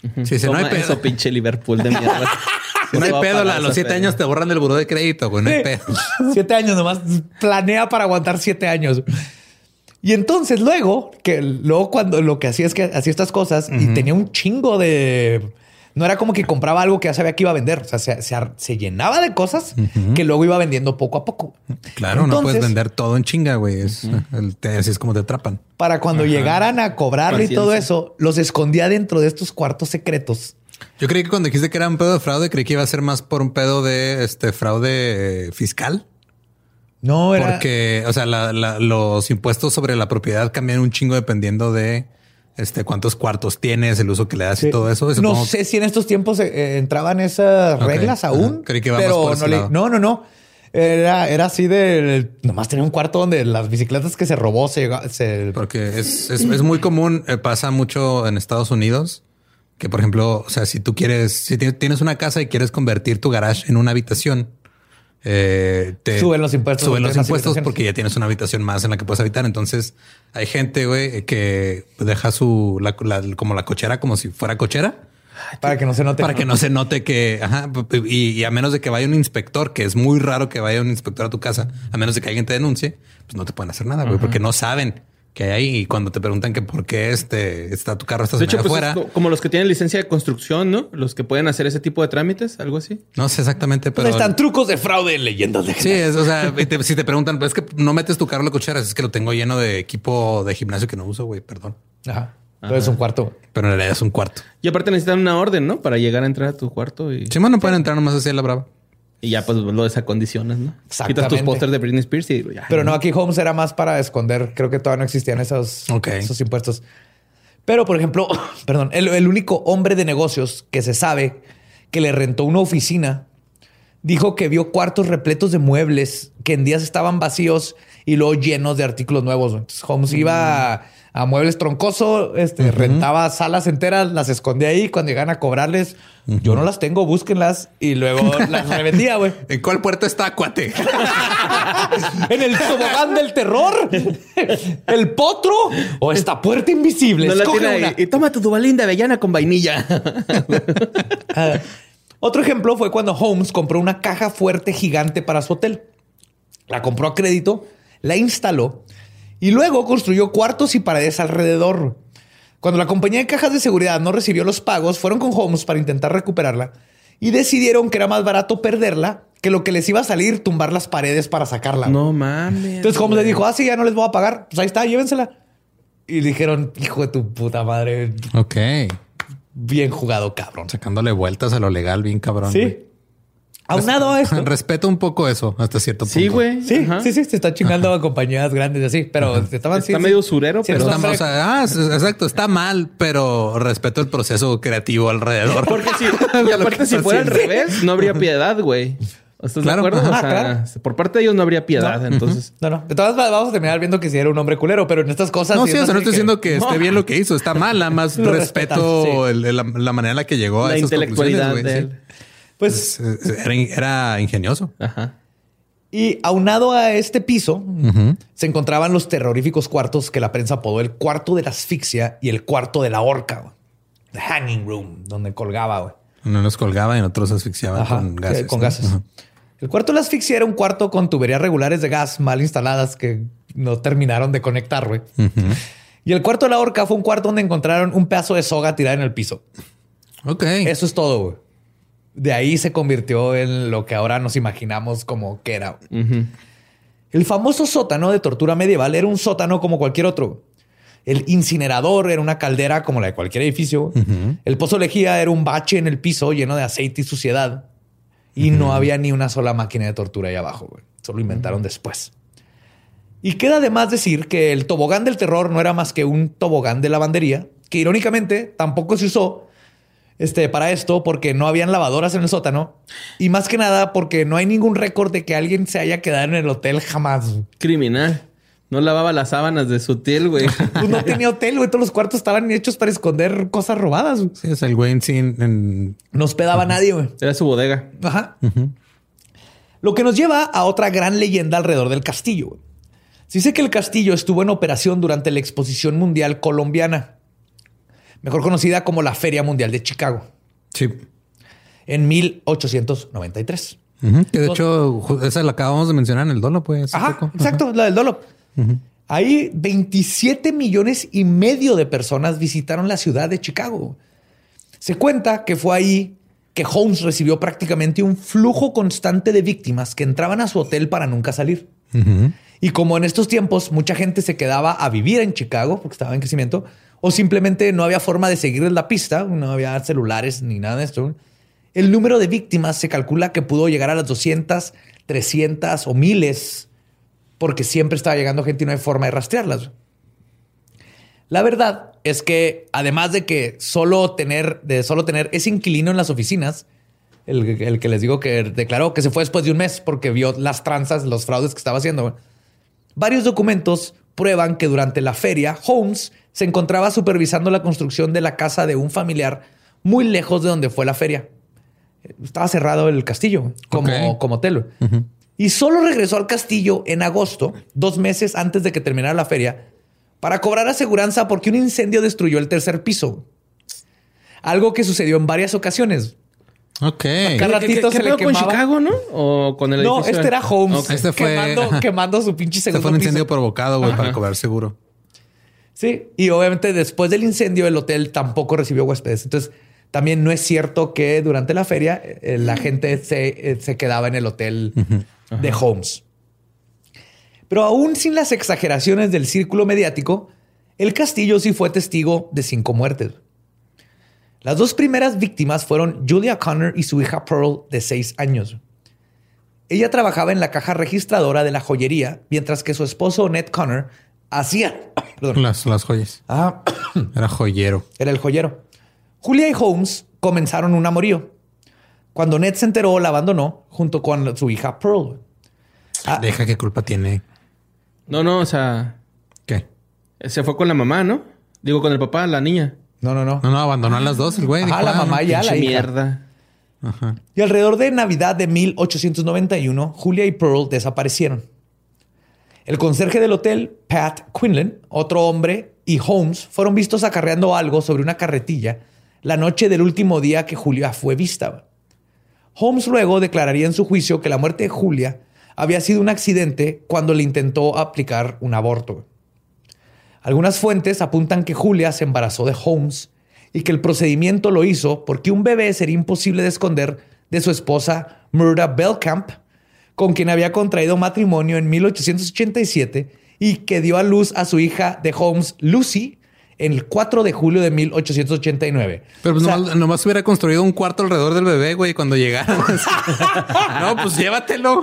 Sí, no hay pedo. Eso, pinche Liverpool de mierda. No hay pedo. A los 7 años te borran del buró de crédito, güey. No hay pedo. 7 años nomás. Planea para aguantar 7 años. Y entonces luego cuando lo que hacía es que hacía estas cosas y tenía un chingo de... No era como que compraba algo que ya sabía que iba a vender. O sea, se llenaba de cosas que luego iba vendiendo poco a poco. Claro, entonces, no puedes vender todo en chinga, güey. Así es como te atrapan. Para cuando llegaran a cobrarle y todo eso, los escondía dentro de estos cuartos secretos. Yo creí que cuando dijiste que era un pedo de fraude, creí que iba a ser más por un pedo de fraude fiscal. No, era... Porque, o sea, los impuestos sobre la propiedad cambian un chingo dependiendo de... cuántos cuartos tienes, el uso que le das y todo eso. No sé si en estos tiempos entraban esas reglas aún. Creí que iba más por ese lado. No. Era así de... Nomás tenía un cuarto donde las bicicletas que se robó Porque es muy común, pasa mucho en Estados Unidos, que por ejemplo, o sea, si tienes una casa y quieres convertir tu garage en una habitación, suben los impuestos. Suben los impuestos porque ya tienes una habitación más en la que puedes habitar. Entonces hay gente, güey, que deja como la cochera como si fuera cochera. Para que no se note. Para que no se note que... Ajá. Y a menos de que vaya un inspector, que es muy raro que vaya un inspector a tu casa, a menos de que alguien te denuncie, pues no te pueden hacer nada, güey, porque no saben que hay ahí. Y cuando te preguntan que por qué está tu carro de hecho, pues afuera. Es como los que tienen licencia de construcción, ¿no? Los que pueden hacer ese tipo de trámites, algo así. No sé exactamente, pero... Están trucos de fraude en leyendas legendarias. Sí, o sea, si te preguntan, pues es que no metes tu carro en la cochera, es que lo tengo lleno de equipo de gimnasio que no uso, güey, perdón. Ajá. Entonces es un cuarto. Pero en realidad es un cuarto. Y aparte necesitan una orden, ¿no? Para llegar a entrar a tu cuarto. Y... Sí, no pueden entrar nomás así a la brava. Y ya pues lo desacondicionas, ¿no? Exactamente. Quitas tus pósters de Britney Spears y ya. Pero no, aquí Holmes era más para esconder. Creo que todavía no existían esos impuestos. Pero, por ejemplo, perdón, el único hombre de negocios que se sabe que le rentó una oficina dijo que vio cuartos repletos de muebles que en días estaban vacíos y luego llenos de artículos nuevos. Entonces Holmes iba a Muebles Troncoso, rentaba salas enteras, las escondía ahí. Cuando llegan a cobrarles, yo no las tengo, búsquenlas. Y luego las revendía, güey. ¿En cuál puerta está, cuate? ¿En el tobogán del terror? ¿El potro? ¿O esta puerta invisible? No la Escoge tiene una. ahí. Y toma tu Duvalín de avellana con vainilla. Otro ejemplo fue cuando Holmes compró una caja fuerte gigante para su hotel. La compró a crédito, la instaló y luego construyó cuartos y paredes alrededor. Cuando la compañía de cajas de seguridad no recibió los pagos, fueron con Holmes para intentar recuperarla y decidieron que era más barato perderla que lo que les iba a salir tumbar las paredes para sacarla. No mames. Entonces Holmes les dijo, sí, ya no les voy a pagar. Pues ahí está, llévensela. Y dijeron, hijo de tu puta madre. Ok. Bien jugado, cabrón. Sacándole vueltas a lo legal, bien cabrón. Sí. Güey. Aunado a esto. Respeto un poco eso hasta cierto punto. Sí, güey. Sí, se está chingando a compañías grandes así, pero está medio usurero, pero exacto, está mal, pero respeto el proceso creativo alrededor. Porque y aparte si fuera al revés, no habría piedad, güey. ¿Estás de acuerdo? O sea, por parte de ellos no habría piedad, entonces. No. De todas maneras, vamos a terminar viendo que si era un hombre culero, pero en estas cosas... No, sí, o sea, no estoy diciendo que esté bien lo que hizo. Está mal, nada más respeto la manera en la que llegó a esas intelectualidad de él. Pues era ingenioso. Ajá. Y aunado a este piso, se encontraban los terroríficos cuartos que la prensa apodó el cuarto de la asfixia y el cuarto de la horca. The hanging room, donde colgaba, güey. Uno los colgaba y otros asfixiaban con gases. Con gases. Ajá. El cuarto de la asfixia era un cuarto con tuberías regulares de gas mal instaladas que no terminaron de conectar, güey. Y el cuarto de la horca fue un cuarto donde encontraron un pedazo de soga tirada en el piso. Ok. Eso es todo, güey. De ahí se convirtió en lo que ahora nos imaginamos como que era. El famoso sótano de tortura medieval era un sótano como cualquier otro. El incinerador era una caldera como la de cualquier edificio. El pozo lejía era un bache en el piso lleno de aceite y suciedad. Y no había ni una sola máquina de tortura ahí abajo, güey. Solo inventaron después. Y queda además decir que el tobogán del terror no era más que un tobogán de lavandería, que irónicamente tampoco se usó para esto porque no habían lavadoras en el sótano y más que nada porque no hay ningún récord de que alguien se haya quedado en el hotel jamás. Criminal. No lavaba las sábanas de su hotel, güey. Pues no tenía hotel, güey. Todos los cuartos estaban hechos para esconder cosas robadas. Güey. Sí, es el güey no hospedaba a nadie, güey. Era su bodega. Ajá. Lo que nos lleva a otra gran leyenda alrededor del castillo. Güey. Se dice que el castillo estuvo en operación durante la Exposición Mundial Colombiana. mejor conocida como la Feria Mundial de Chicago. Sí. En 1893. Que de hecho, esa la acabamos de mencionar en el Dolo, pues. Exacto, la del Dolo. Ahí 27 millones y medio de personas visitaron la ciudad de Chicago. Se cuenta que fue ahí que Holmes recibió prácticamente un flujo constante de víctimas que entraban a su hotel para nunca salir. Y como en estos tiempos mucha gente se quedaba a vivir en Chicago porque estaba en crecimiento, o simplemente no había forma de seguirles la pista, no había celulares ni nada de esto, el número de víctimas se calcula que pudo llegar a las 200, 300 o miles, porque siempre estaba llegando gente y no hay forma de rastrearlas. La verdad es que además de que solo tener ese inquilino en las oficinas, el que les digo que declaró que se fue después de un mes porque vio las tranzas, los fraudes que estaba haciendo, varios documentos prueban que durante la feria Holmes se encontraba supervisando la construcción de la casa de un familiar muy lejos de donde fue la feria. Estaba cerrado el castillo como hotel. Y solo regresó al castillo en agosto, 2 meses antes de que terminara la feria, para cobrar aseguranza porque un incendio destruyó el tercer piso. Algo que sucedió en varias ocasiones. Ok. Cada ratito se le quemaba. ¿Con Chicago, no? ¿O con el edificio? No, este era Holmes. Okay. Este fue quemando su pinche segundo piso. Este fue un incendio piso provocado, güey, para cobrar seguro. Sí. Y obviamente después del incendio el hotel tampoco recibió huéspedes. Entonces también no es cierto que durante la feria la gente se quedaba en el hotel de Holmes. Pero aún sin las exageraciones del círculo mediático, el castillo sí fue testigo de 5 muertes. Las 2 primeras víctimas fueron Julia Connor y su hija Pearl, de 6 años. Ella trabajaba en la caja registradora de la joyería, mientras que su esposo Ned Connor hacía las joyas. Era joyero. Era el joyero. Julia y Holmes comenzaron un amorío. Cuando Ned se enteró, la abandonó junto con su hija Pearl. Deja, ¿qué culpa tiene? No, o sea... ¿Qué? Se fue con la mamá, ¿no? Digo, con el papá, la niña. No, abandonó a las 2 el güey. La mamá y a la hija. Mierda. Ajá. Y alrededor de Navidad de 1891, Julia y Pearl desaparecieron. El conserje del hotel, Pat Quinlan, otro hombre, y Holmes fueron vistos acarreando algo sobre una carretilla la noche del último día que Julia fue vista. Holmes luego declararía en su juicio que la muerte de Julia había sido un accidente cuando le intentó aplicar un aborto. Algunas fuentes apuntan que Julia se embarazó de Holmes y que el procedimiento lo hizo porque un bebé sería imposible de esconder de su esposa Murda Belcamp, con quien había contraído matrimonio en 1887 y que dio a luz a su hija de Holmes, Lucy, el 4 de julio de 1889. Pero pues nomás hubiera construido un cuarto alrededor del bebé, güey, cuando llegaran. No, pues llévatelo.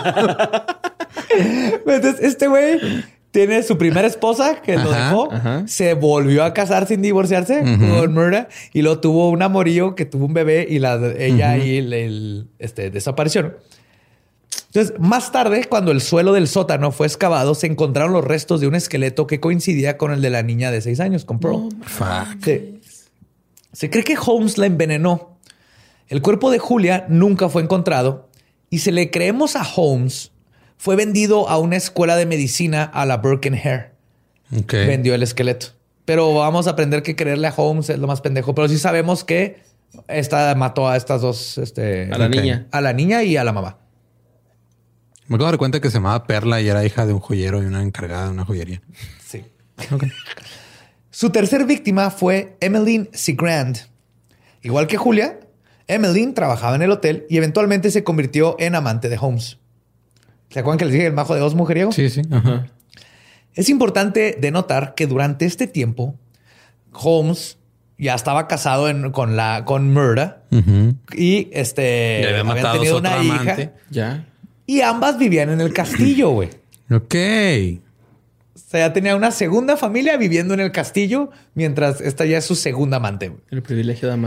Entonces, este güey tiene su primera esposa que lo dejó. Se volvió a casar sin divorciarse con Murda y luego tuvo un amorío que tuvo un bebé y ella y desaparecieron. Entonces, más tarde, cuando el suelo del sótano fue excavado, se encontraron los restos de un esqueleto que coincidía con el de la niña de 6 años, con Pearl. Sí. Se cree que Holmes la envenenó. El cuerpo de Julia nunca fue encontrado y si le creemos a Holmes, fue vendido a una escuela de medicina a la Burke and Hare. Okay. Vendió el esqueleto. Pero vamos a aprender que creerle a Holmes es lo más pendejo. Pero sí sabemos que mató a estas dos... a la niña. A la niña y a la mamá. Me acabo de dar cuenta que se llamaba Perla y era hija de un joyero y una encargada de una joyería. Sí. Okay. Su tercer víctima fue Emmeline Segrand. Igual que Julia, Emmeline trabajaba en el hotel y eventualmente se convirtió en amante de Holmes. ¿Se acuerdan que les dije el majo de Oz mujeriego? Sí. Ajá. Es importante denotar que durante este tiempo, Holmes ya estaba casado con Murda y había matado tenido a una amante. hija. Ya. Y ambas vivían en el castillo, güey. Ok. O sea, ya tenía una segunda familia viviendo en el castillo, mientras esta ya es su segunda amante, güey. El privilegio de amar.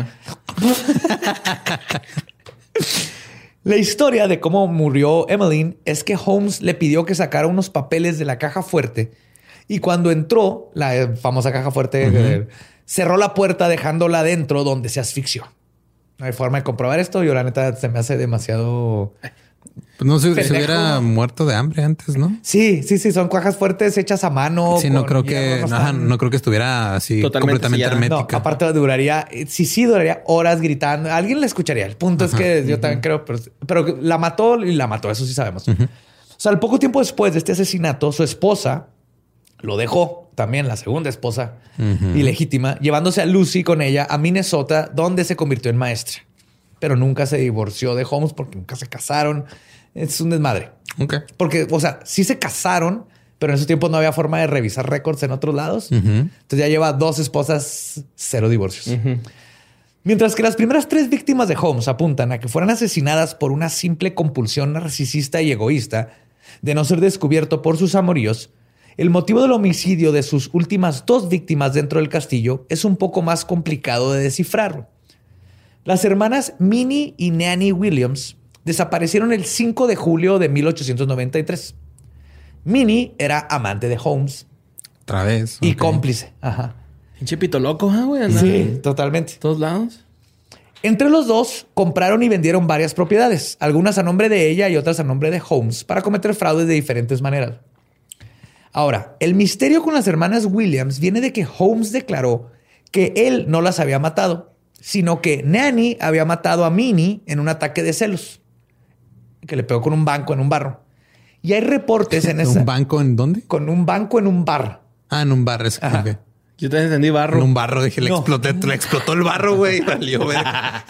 La historia de cómo murió Emmeline es que Holmes le pidió que sacara unos papeles de la caja fuerte y cuando entró, la famosa caja fuerte, cerró la puerta dejándola adentro donde se asfixió. No hay forma de comprobar esto. Yo la neta se me hace demasiado Pues no se hubiera muerto de hambre antes, ¿no? Sí. Son cuajas fuertes hechas a mano. Sí, no creo que estuviera así completamente hermética. No, aparte duraría horas gritando. Alguien la escucharía. El punto es que yo también creo, pero la mató, eso sí sabemos. O sea, al poco tiempo después de este asesinato, su esposa lo dejó, también la segunda esposa ilegítima, llevándose a Lucy con ella a Minnesota, donde se convirtió en maestra. Pero nunca se divorció de Holmes porque nunca se casaron. Es un desmadre. Okay. Porque, o sea, sí se casaron, pero en esos tiempos no había forma de revisar récords en otros lados. Entonces ya lleva 2 esposas, 0 divorcios. Mientras que las primeras 3 víctimas de Holmes apuntan a que fueran asesinadas por una simple compulsión narcisista y egoísta de no ser descubierto por sus amoríos, el motivo del homicidio de sus últimas 2 víctimas dentro del castillo es un poco más complicado de descifrar. Las hermanas Minnie y Nanny Williams desaparecieron el 5 de julio de 1893. Minnie era amante de Holmes. Otra vez. Y cómplice. Ajá. Pinche pito loco, güey. Sí, totalmente. Todos lados. Entre los dos, compraron y vendieron varias propiedades, algunas a nombre de ella y otras a nombre de Holmes, para cometer fraudes de diferentes maneras. Ahora, el misterio con las hermanas Williams viene de que Holmes declaró que él no las había matado, sino que Nanny había matado a Minnie en un ataque de celos, que le pegó con un banco en un barro. Y hay reportes en esa... ¿Un banco en dónde? Con un banco en un bar. Ah, en un bar. Es que... Yo te entendí barro. En un barro. Dije, le explotó el barro, güey. Valió, güey.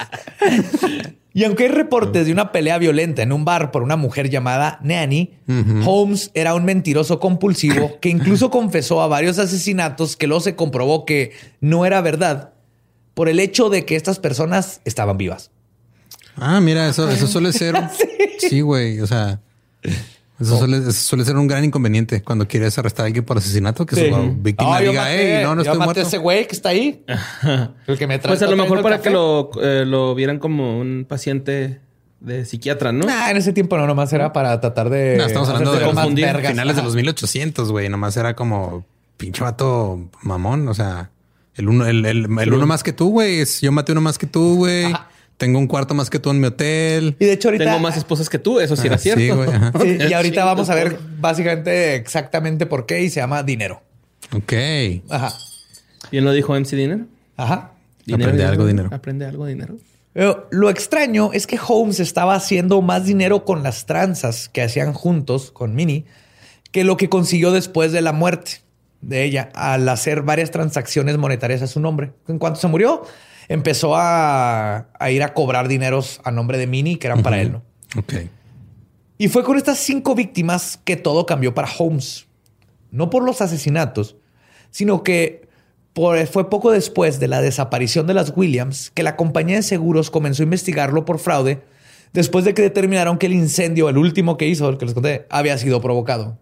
Y aunque hay reportes de una pelea violenta en un bar por una mujer llamada Nanny, Holmes era un mentiroso compulsivo que incluso confesó a varios asesinatos que luego se comprobó que no era verdad por el hecho de que estas personas estaban vivas. Ah, mira, eso suele ser... Sí, güey. O sea... Eso suele ser un gran inconveniente cuando quieres arrestar a alguien por asesinato, que su víctima diga, hey, no estoy muerto. Yo maté a ese güey que está ahí. El que me trae. Pues a lo mejor para que lo vieran como un paciente de psiquiatra, ¿no? Nah, en ese tiempo no, nomás era para tratar de... No, estamos hablando de confundir. Finales de los 1800, güey. Nomás era como pinche vato mamón. O sea, el uno más que tú, güey. Yo maté uno más que tú, güey. Tengo un cuarto más que tú en mi hotel. Y de hecho ahorita... Tengo más esposas que tú. Eso sí era cierto. Sí, güey. Sí, y ahorita vamos a ver básicamente exactamente por qué y se llama dinero. Ok. Ajá. ¿Bien lo dijo MC Dinero? Ajá. Aprende algo, dinero. Aprende algo, dinero. Pero lo extraño es que Holmes estaba haciendo más dinero con las tranzas que hacían juntos con Minnie que lo que consiguió después de la muerte de ella al hacer varias transacciones monetarias a su nombre. En cuanto se murió, empezó a ir a cobrar dineros a nombre de Minnie que eran para él, ¿no? Ok. Y fue con estas 5 víctimas que todo cambió para Holmes. No por los asesinatos, sino que fue poco después de la desaparición de las Williams que la compañía de seguros comenzó a investigarlo por fraude después de que determinaron que el incendio, el último que hizo, el que les conté, había sido provocado.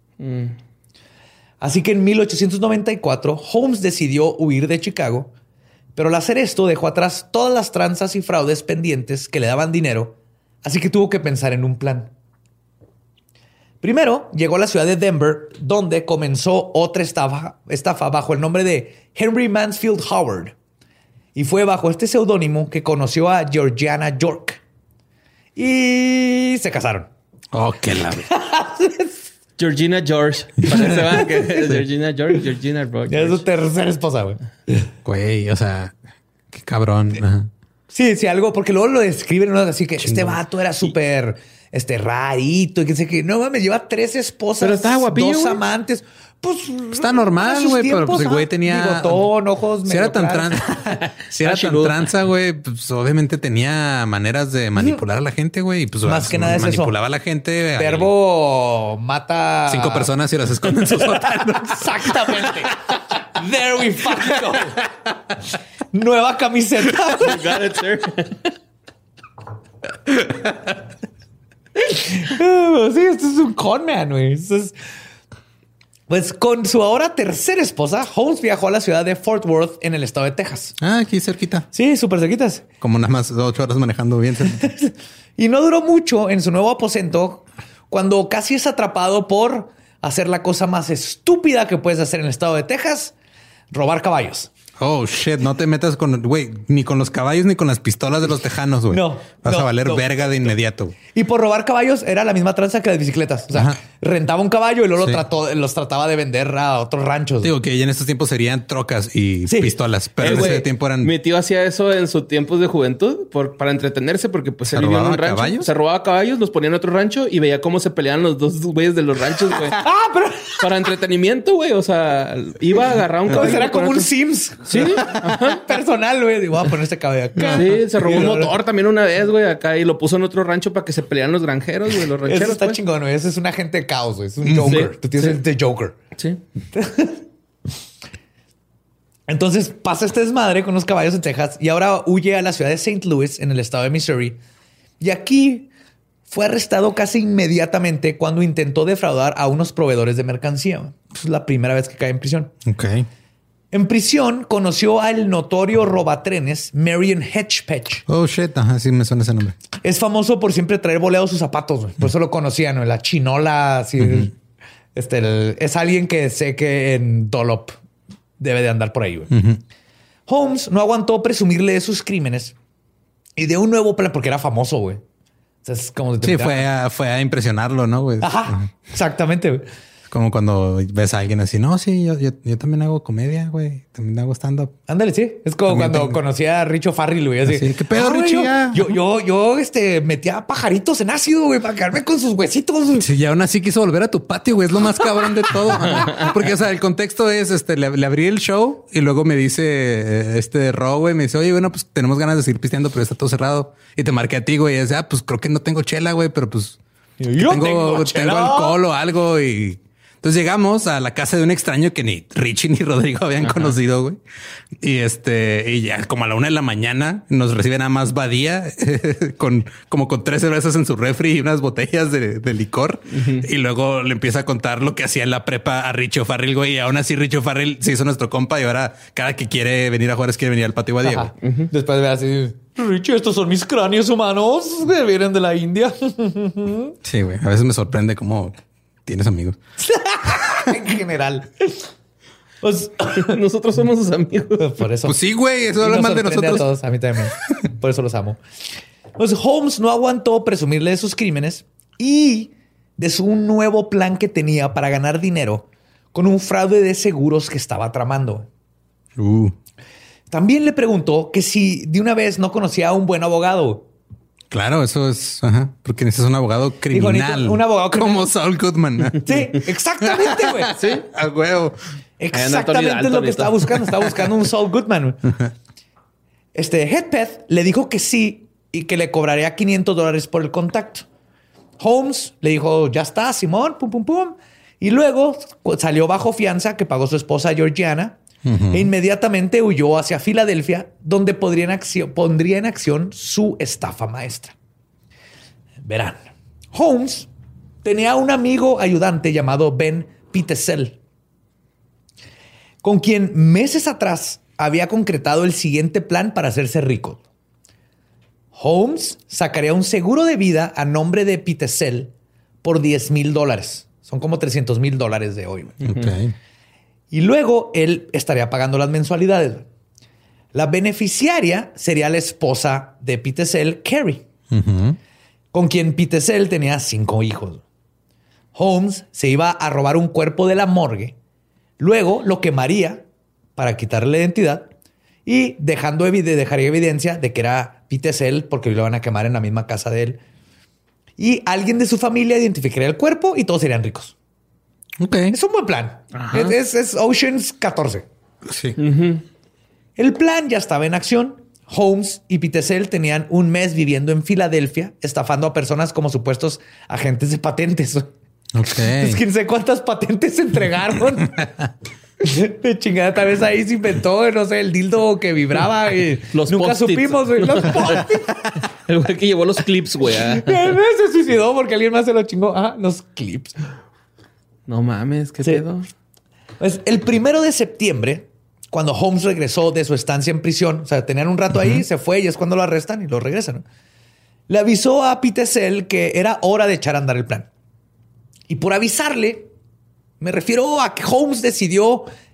Así que en 1894 Holmes decidió huir de Chicago, pero al hacer esto dejó atrás todas las tranzas y fraudes pendientes que le daban dinero, así que tuvo que pensar en un plan. Primero llegó a la ciudad de Denver, donde comenzó otra estafa bajo el nombre de Henry Mansfield Howard. Y fue bajo este seudónimo que conoció a Georgiana York. Y se casaron. Oh, qué la... Georgina George. Parece va que Georgina George, Georgina George. Ya es su tercera esposa, güey. Güey, o sea, qué cabrón. Ajá. Sí, algo, porque luego lo describen, ¿no? Así que este vato era súper rarito y que sé que no mames, lleva 3 esposas, pero estaba guapillo, 2 güey. amantes. Pues está normal, güey, pero pues el güey tenía bigotón, ojos. Si era tan tranza, güey, pues obviamente tenía maneras de manipular a la gente, güy. Y pues más que nada es manipulaba a la gente. Verbo mata 5 personas y las esconde en sus sótanos. Exactamente. There we fucking go. Nueva camiseta. You got it, sir. Sí, esto es un con man, güey. Pues con su ahora tercera esposa, Holmes viajó a la ciudad de Fort Worth en el estado de Texas. Ah, aquí cerquita. Sí, súper cerquitas. Como nada más 8 horas manejando bien. Y no duró mucho en su nuevo aposento cuando casi es atrapado por hacer la cosa más estúpida que puedes hacer en el estado de Texas, robar caballos. Oh, shit. No te metas con, güey, ni con los caballos ni con las pistolas de los tejanos, güey. No. Vas a valer verga de inmediato. Güey. Y por robar caballos era la misma tranza que las bicicletas. O sea, rentaba un caballo y luego los trataba de vender a otros ranchos. Digo que ya en estos tiempos serían trocas y pistolas, pero en ese tiempo eran... Mi tío hacía eso en sus tiempos de juventud para entretenerse porque pues él vivía en un rancho. ¿Caballos? Se robaba caballos, los ponía en otro rancho y veía cómo se peleaban los dos güeyes de los ranchos, güey. Pero... Para entretenimiento, güey. O sea, iba a agarrar un caballo. Era como un Sims. Sí. Personal, güey. Digo, voy a poner este caballo acá. Sí, se robó un motor también una vez, güey, acá y lo puso en otro rancho para que se pelearan los granjeros, güey, los rancheros. Eso está chingón, güey. Ese es un agente de caos, güey. Es un Joker. Tú tienes el de Joker. Sí. Entonces pasa este desmadre con los caballos en Texas y ahora huye a la ciudad de St. Louis, en el estado de Missouri. Y aquí fue arrestado casi inmediatamente cuando intentó defraudar a unos proveedores de mercancía. Es la primera vez que cae en prisión. Ok. En prisión conoció al notorio robatrenes Marion Hedgepeth. Oh, shit. Ajá, sí me suena ese nombre. Es famoso por siempre traer boleados sus zapatos. Güey. Por eso lo conocían, ¿no? La chinola. Así, es alguien que sé que en Dolop debe de andar por ahí. Güey. Holmes no aguantó presumirle de sus crímenes y de un nuevo plan porque era famoso, güey. O sea, es como fue a impresionarlo, ¿no, güey? Ajá, exactamente, güey. Como cuando ves a alguien así, no, sí, yo también hago comedia, güey. También hago stand-up. Ándale, sí. Es como también cuando conocí a Richo Farrell, güey. Así, ¿qué pedo, Richo? Yo metía pajaritos en ácido, güey, para quedarme con sus huesitos. Sí, y aún así quiso volver a tu patio, güey. Es lo más cabrón de todo. Porque, o sea, el contexto es, le abrí el show y luego me dice, Ro, güey, me dice, oye, bueno, pues tenemos ganas de seguir pisteando, pero está todo cerrado. Y te marqué a ti, güey. Y dice, pues creo que no tengo chela, güey, pero pues tengo alcohol o algo y... Entonces llegamos a la casa de un extraño que ni Richie ni Rodrigo habían conocido, güey. Y ya como a la 1 a.m. nos recibe nada más Badía con 3 cervezas en su refri y unas botellas de licor. Y luego le empieza a contar lo que hacía en la prepa a Richie O'Farrell, güey. Y aún así Richie O'Farrell se hizo nuestro compa y ahora cada que quiere venir a Juárez quiere venir al patio Badía, güey. Después ve así... Richie, estos son mis cráneos humanos que vienen de la India. Sí, güey. A veces me sorprende cómo... Tienes amigos. En general. Pues, nosotros somos sus amigos. Por eso. Pues sí, güey. Eso habla mal de nosotros. A todos. A mí también. Por eso los amo. Pues Holmes no aguantó presumirle de sus crímenes y de su nuevo plan que tenía para ganar dinero con un fraude de seguros que estaba tramando. También le preguntó que si de una vez no conocía a un buen abogado. Claro, eso es, porque necesitas un abogado criminal. Un abogado criminal. Como Saul Goodman. Sí, exactamente, güey. Sí, a huevo. Exactamente es lo que estaba buscando. Estaba buscando un Saul Goodman. Hedgepeth le dijo que sí y que le cobraría $500 por el contacto. Holmes le dijo, ya está, Simón, pum, pum, pum. Y luego salió bajo fianza que pagó su esposa Georgiana. E inmediatamente huyó hacia Filadelfia, donde pondría en acción su estafa maestra. Verán, Holmes tenía un amigo ayudante llamado Ben Pitesel, con quien meses atrás había concretado el siguiente plan para hacerse rico. Holmes sacaría un seguro de vida a nombre de Pitesel por $10,000. Son como $300,000 de hoy. Okay. Y luego él estaría pagando las mensualidades. La beneficiaria sería la esposa de Pitesel, Carrie, con quien Pitesel tenía 5 hijos. Holmes se iba a robar un cuerpo de la morgue, luego lo quemaría para quitarle la identidad y dejaría evidencia de que era Pitesel porque lo van a quemar en la misma casa de él. Y alguien de su familia identificaría el cuerpo y todos serían ricos. Okay. Es un buen plan. Es Ocean's 14. Sí. El plan ya estaba en acción. Holmes y Pitesel tenían un mes viviendo en Filadelfia, estafando a personas como supuestos agentes de patentes. Okay. Es que no sé cuántas patentes se entregaron. De chingada, tal vez ahí se inventó, no sé, el dildo que vibraba. Y los nunca supimos, güey. Los post-its. El güey que llevó los clips, güey. Se suicidó porque alguien más se lo chingó. Los clips. No mames, qué pedo. Pues el 1 de septiembre, cuando Holmes regresó de su estancia en prisión, o sea, tenían un rato ahí, se fue y es cuando lo arrestan y lo regresan, ¿no? Le avisó a Pitesel que era hora de echar a andar el plan. Y por avisarle, me refiero a que Holmes decidió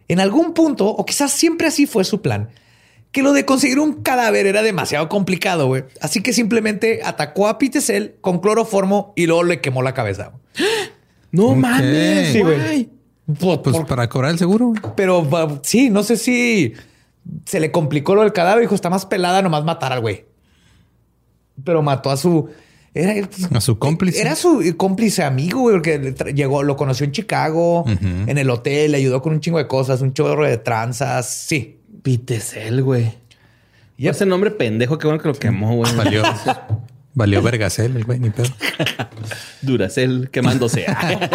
En algún punto, o quizás siempre así fue su plan, que lo de conseguir un cadáver era demasiado complicado, güey. Así que simplemente atacó a Pete Cell con cloroformo y luego le quemó la cabeza. No mames, sí, güey. Pues para cobrar el seguro. Pero sí, no sé si se le complicó lo del cadáver. Dijo, está más pelada nomás matar al güey. Pero mató a su... a su cómplice. Era su cómplice amigo, güey, porque llegó, lo conoció en Chicago, en el hotel, le ayudó con un chingo de cosas, un chorro de tranzas. Sí. Pete Cell, güey. Y ese nombre pendejo, qué bueno que lo quemó, güey. Valió Vergacel, el güey, ni pedo. Duracell quemándose.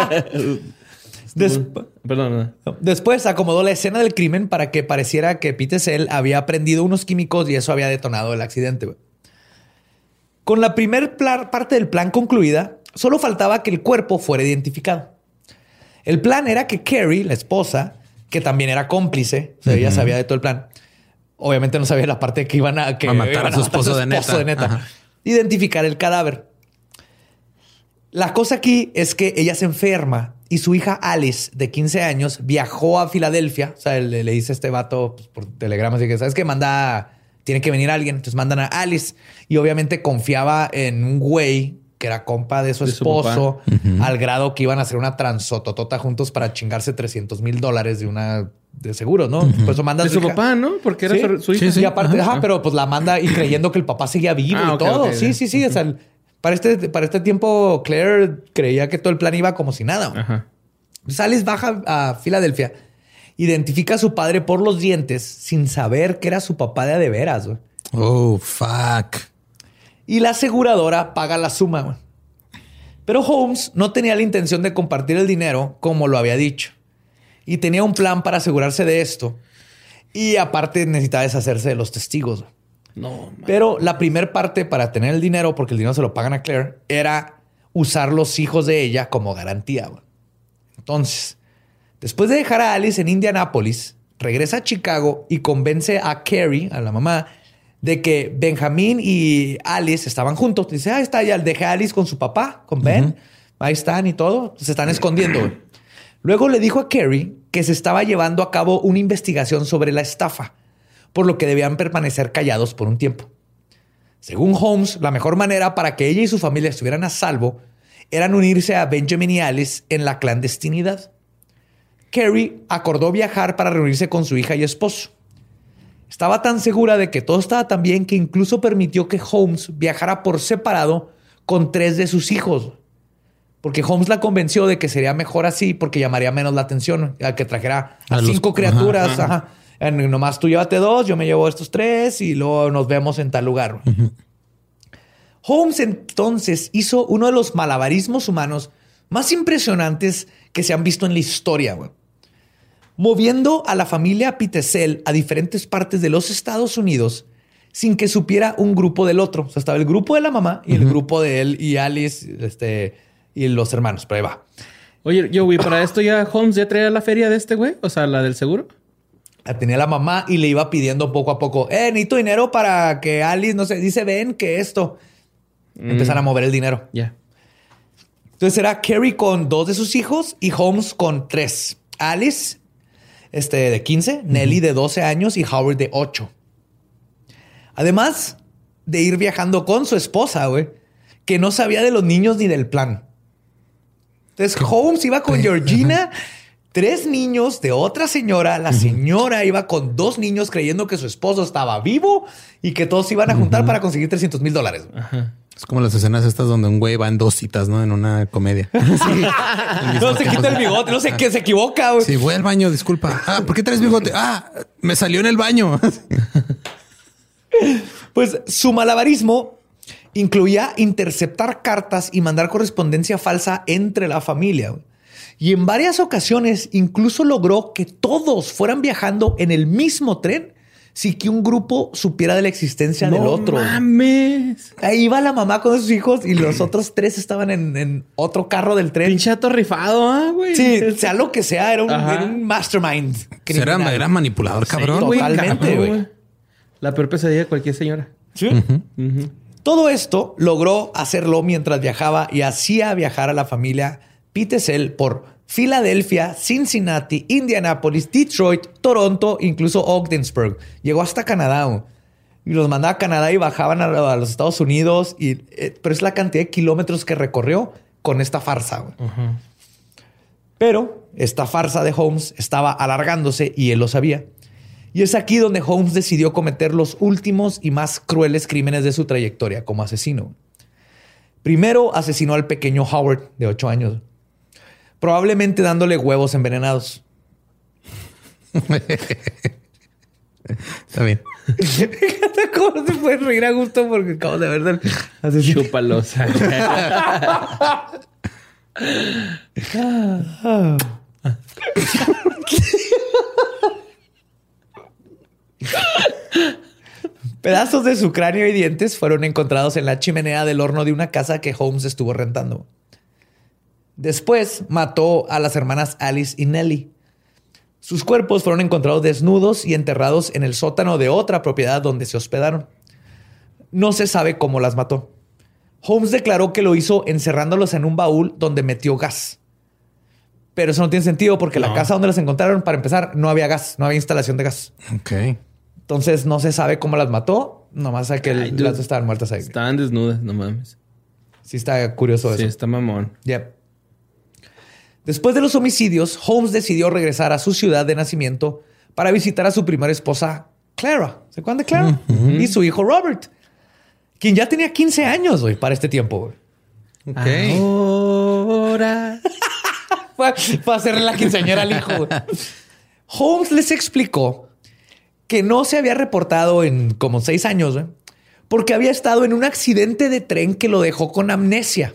Perdón. Después acomodó la escena del crimen para que pareciera que Pete Cell había prendido unos químicos y eso había detonado el accidente, güey. Con la primer parte del plan concluida, solo faltaba que el cuerpo fuera identificado. El plan era que Carrie, la esposa, que también era cómplice, o sea, ella sabía de todo el plan. Obviamente no sabía la parte que iban a matar a su esposo de neta. Identificar el cadáver. La cosa aquí es que ella se enferma y su hija Alice, de 15 años, viajó a Filadelfia. O sea, le dice a este vato pues, por telegrama, así que, ¿sabes qué? Tiene que venir alguien. Entonces mandan a Alice y obviamente confiaba en un güey que era compa de su esposo, al grado que iban a hacer una transototota juntos para chingarse $300,000 de seguro, ¿no? Por eso manda a su papá, ¿no? Porque era su hija. Sí. Y aparte, pero pues la manda y creyendo que el papá seguía vivo y todo. Okay. Sí. O sea, para este tiempo, Claire creía que todo el plan iba como si nada. Ajá. Entonces Alice baja a Filadelfia, identifica a su padre por los dientes sin saber que era su papá de veras, güey. Oh, fuck. Y la aseguradora paga la suma, güey. Pero Holmes no tenía la intención de compartir el dinero como lo había dicho. Y tenía un plan para asegurarse de esto. Y aparte necesitaba deshacerse de los testigos. No, man. Pero la primer parte para tener el dinero, porque el dinero se lo pagan a Claire, era usar los hijos de ella como garantía, güey. Entonces, después de dejar a Alice en Indianápolis, regresa a Chicago y convence a Carrie, a la mamá, de que Benjamín y Alice estaban juntos. Dice, ahí está, ya dejé a Alice con su papá, con Ben. Ahí están y todo. Se están escondiendo. Luego le dijo a Carrie que se estaba llevando a cabo una investigación sobre la estafa, por lo que debían permanecer callados por un tiempo. Según Holmes, la mejor manera para que ella y su familia estuvieran a salvo eran unirse a Benjamin y Alice en la clandestinidad. Carrie acordó viajar para reunirse con su hija y esposo. Estaba tan segura de que todo estaba tan bien que incluso permitió que Holmes viajara por separado con 3 de sus hijos. Porque Holmes la convenció de que sería mejor así porque llamaría menos la atención a que trajera a 5 criaturas. Ajá. Nomás tú llévate 2, yo me llevo estos 3 y luego nos vemos en tal lugar. Holmes entonces hizo uno de los malabarismos humanos más impresionantes que se han visto en la historia, güey. Moviendo a la familia Pete Cell a diferentes partes de los Estados Unidos sin que supiera un grupo del otro. O sea, estaba el grupo de la mamá y el grupo de él y Alice y los hermanos. Pero ahí va. Oye, güey, para esto ya Holmes ya traía la feria de este güey. O sea, la del seguro. La tenía la mamá y le iba pidiendo poco a poco. Necesito dinero para que Alice, no sé, dice Ben que esto. Empezaron a mover el dinero. Ya. Entonces era Carrie con 2 de sus hijos y Holmes con 3. Alice de 15, Nellie de 12 años y Howard de 8. Además de ir viajando con su esposa, güey, que no sabía de los niños ni del plan. Entonces Holmes iba con Georgina, 3 niños de otra señora. La señora iba con 2 niños creyendo que su esposo estaba vivo y que todos iban a juntar para conseguir $300,000. Ajá. Es como las escenas estas donde un güey va en 2 citas, ¿no? En una comedia. Sí. No se quita el bigote, no sé qué, se equivoca, güey. Sí, voy al baño, disculpa. ¿Por qué traes bigote? Me salió en el baño. Pues su malabarismo incluía interceptar cartas y mandar correspondencia falsa entre la familia, güey. Y en varias ocasiones incluso logró que todos fueran viajando en el mismo tren sin que un grupo supiera de la existencia del otro. ¡No mames! Ahí iba la mamá con sus hijos y los otros 3 estaban en otro carro del tren. Pinchato rifado, güey. Sí, sea lo que sea, era un mastermind. Era manipulador, cabrón. Sí, totalmente, güey. La peor pesadilla de cualquier señora. Sí. Todo esto logró hacerlo mientras viajaba y hacía viajar a la familia Pete Cell por Filadelfia, Cincinnati, Indianapolis, Detroit, Toronto, incluso Ogdensburg. Llegó hasta Canadá, güey. Y los mandaba a Canadá y bajaban a los Estados Unidos. Pero es la cantidad de kilómetros que recorrió con esta farsa, güey. Pero esta farsa de Holmes estaba alargándose y él lo sabía. Y es aquí donde Holmes decidió cometer los últimos y más crueles crímenes de su trayectoria como asesino. Primero asesinó al pequeño Howard, de 8 años, probablemente dándole huevos envenenados. Está bien. ¿Cómo se puede reír a gusto? Porque acabo de ver del asesino. Chúpalos. Pedazos de su cráneo y dientes fueron encontrados en la chimenea del horno de una casa que Holmes estuvo rentando. Después mató a las hermanas Alice y Nellie. Sus cuerpos fueron encontrados desnudos y enterrados en el sótano de otra propiedad donde se hospedaron. No se sabe cómo las mató. Holmes declaró que lo hizo encerrándolos en un baúl donde metió gas. Pero eso no tiene sentido porque la casa donde las encontraron, para empezar, no había gas, no había instalación de gas. Ok. Entonces no se sabe cómo las mató. Nomás sabe que las estaban muertas ahí. Estaban desnudas, no mames. Sí está curioso eso. Sí, está mamón. Yep. Después de los homicidios, Holmes decidió regresar a su ciudad de nacimiento para visitar a su primera esposa, Clara. ¿Se acuerdan de Clara? Y su hijo Robert, quien ya tenía 15 años, güey, para este tiempo. Ok. Ahora... Fue a hacerle la quinceañera al hijo. Holmes les explicó que no se había reportado en como 6 años, porque había estado en un accidente de tren que lo dejó con amnesia.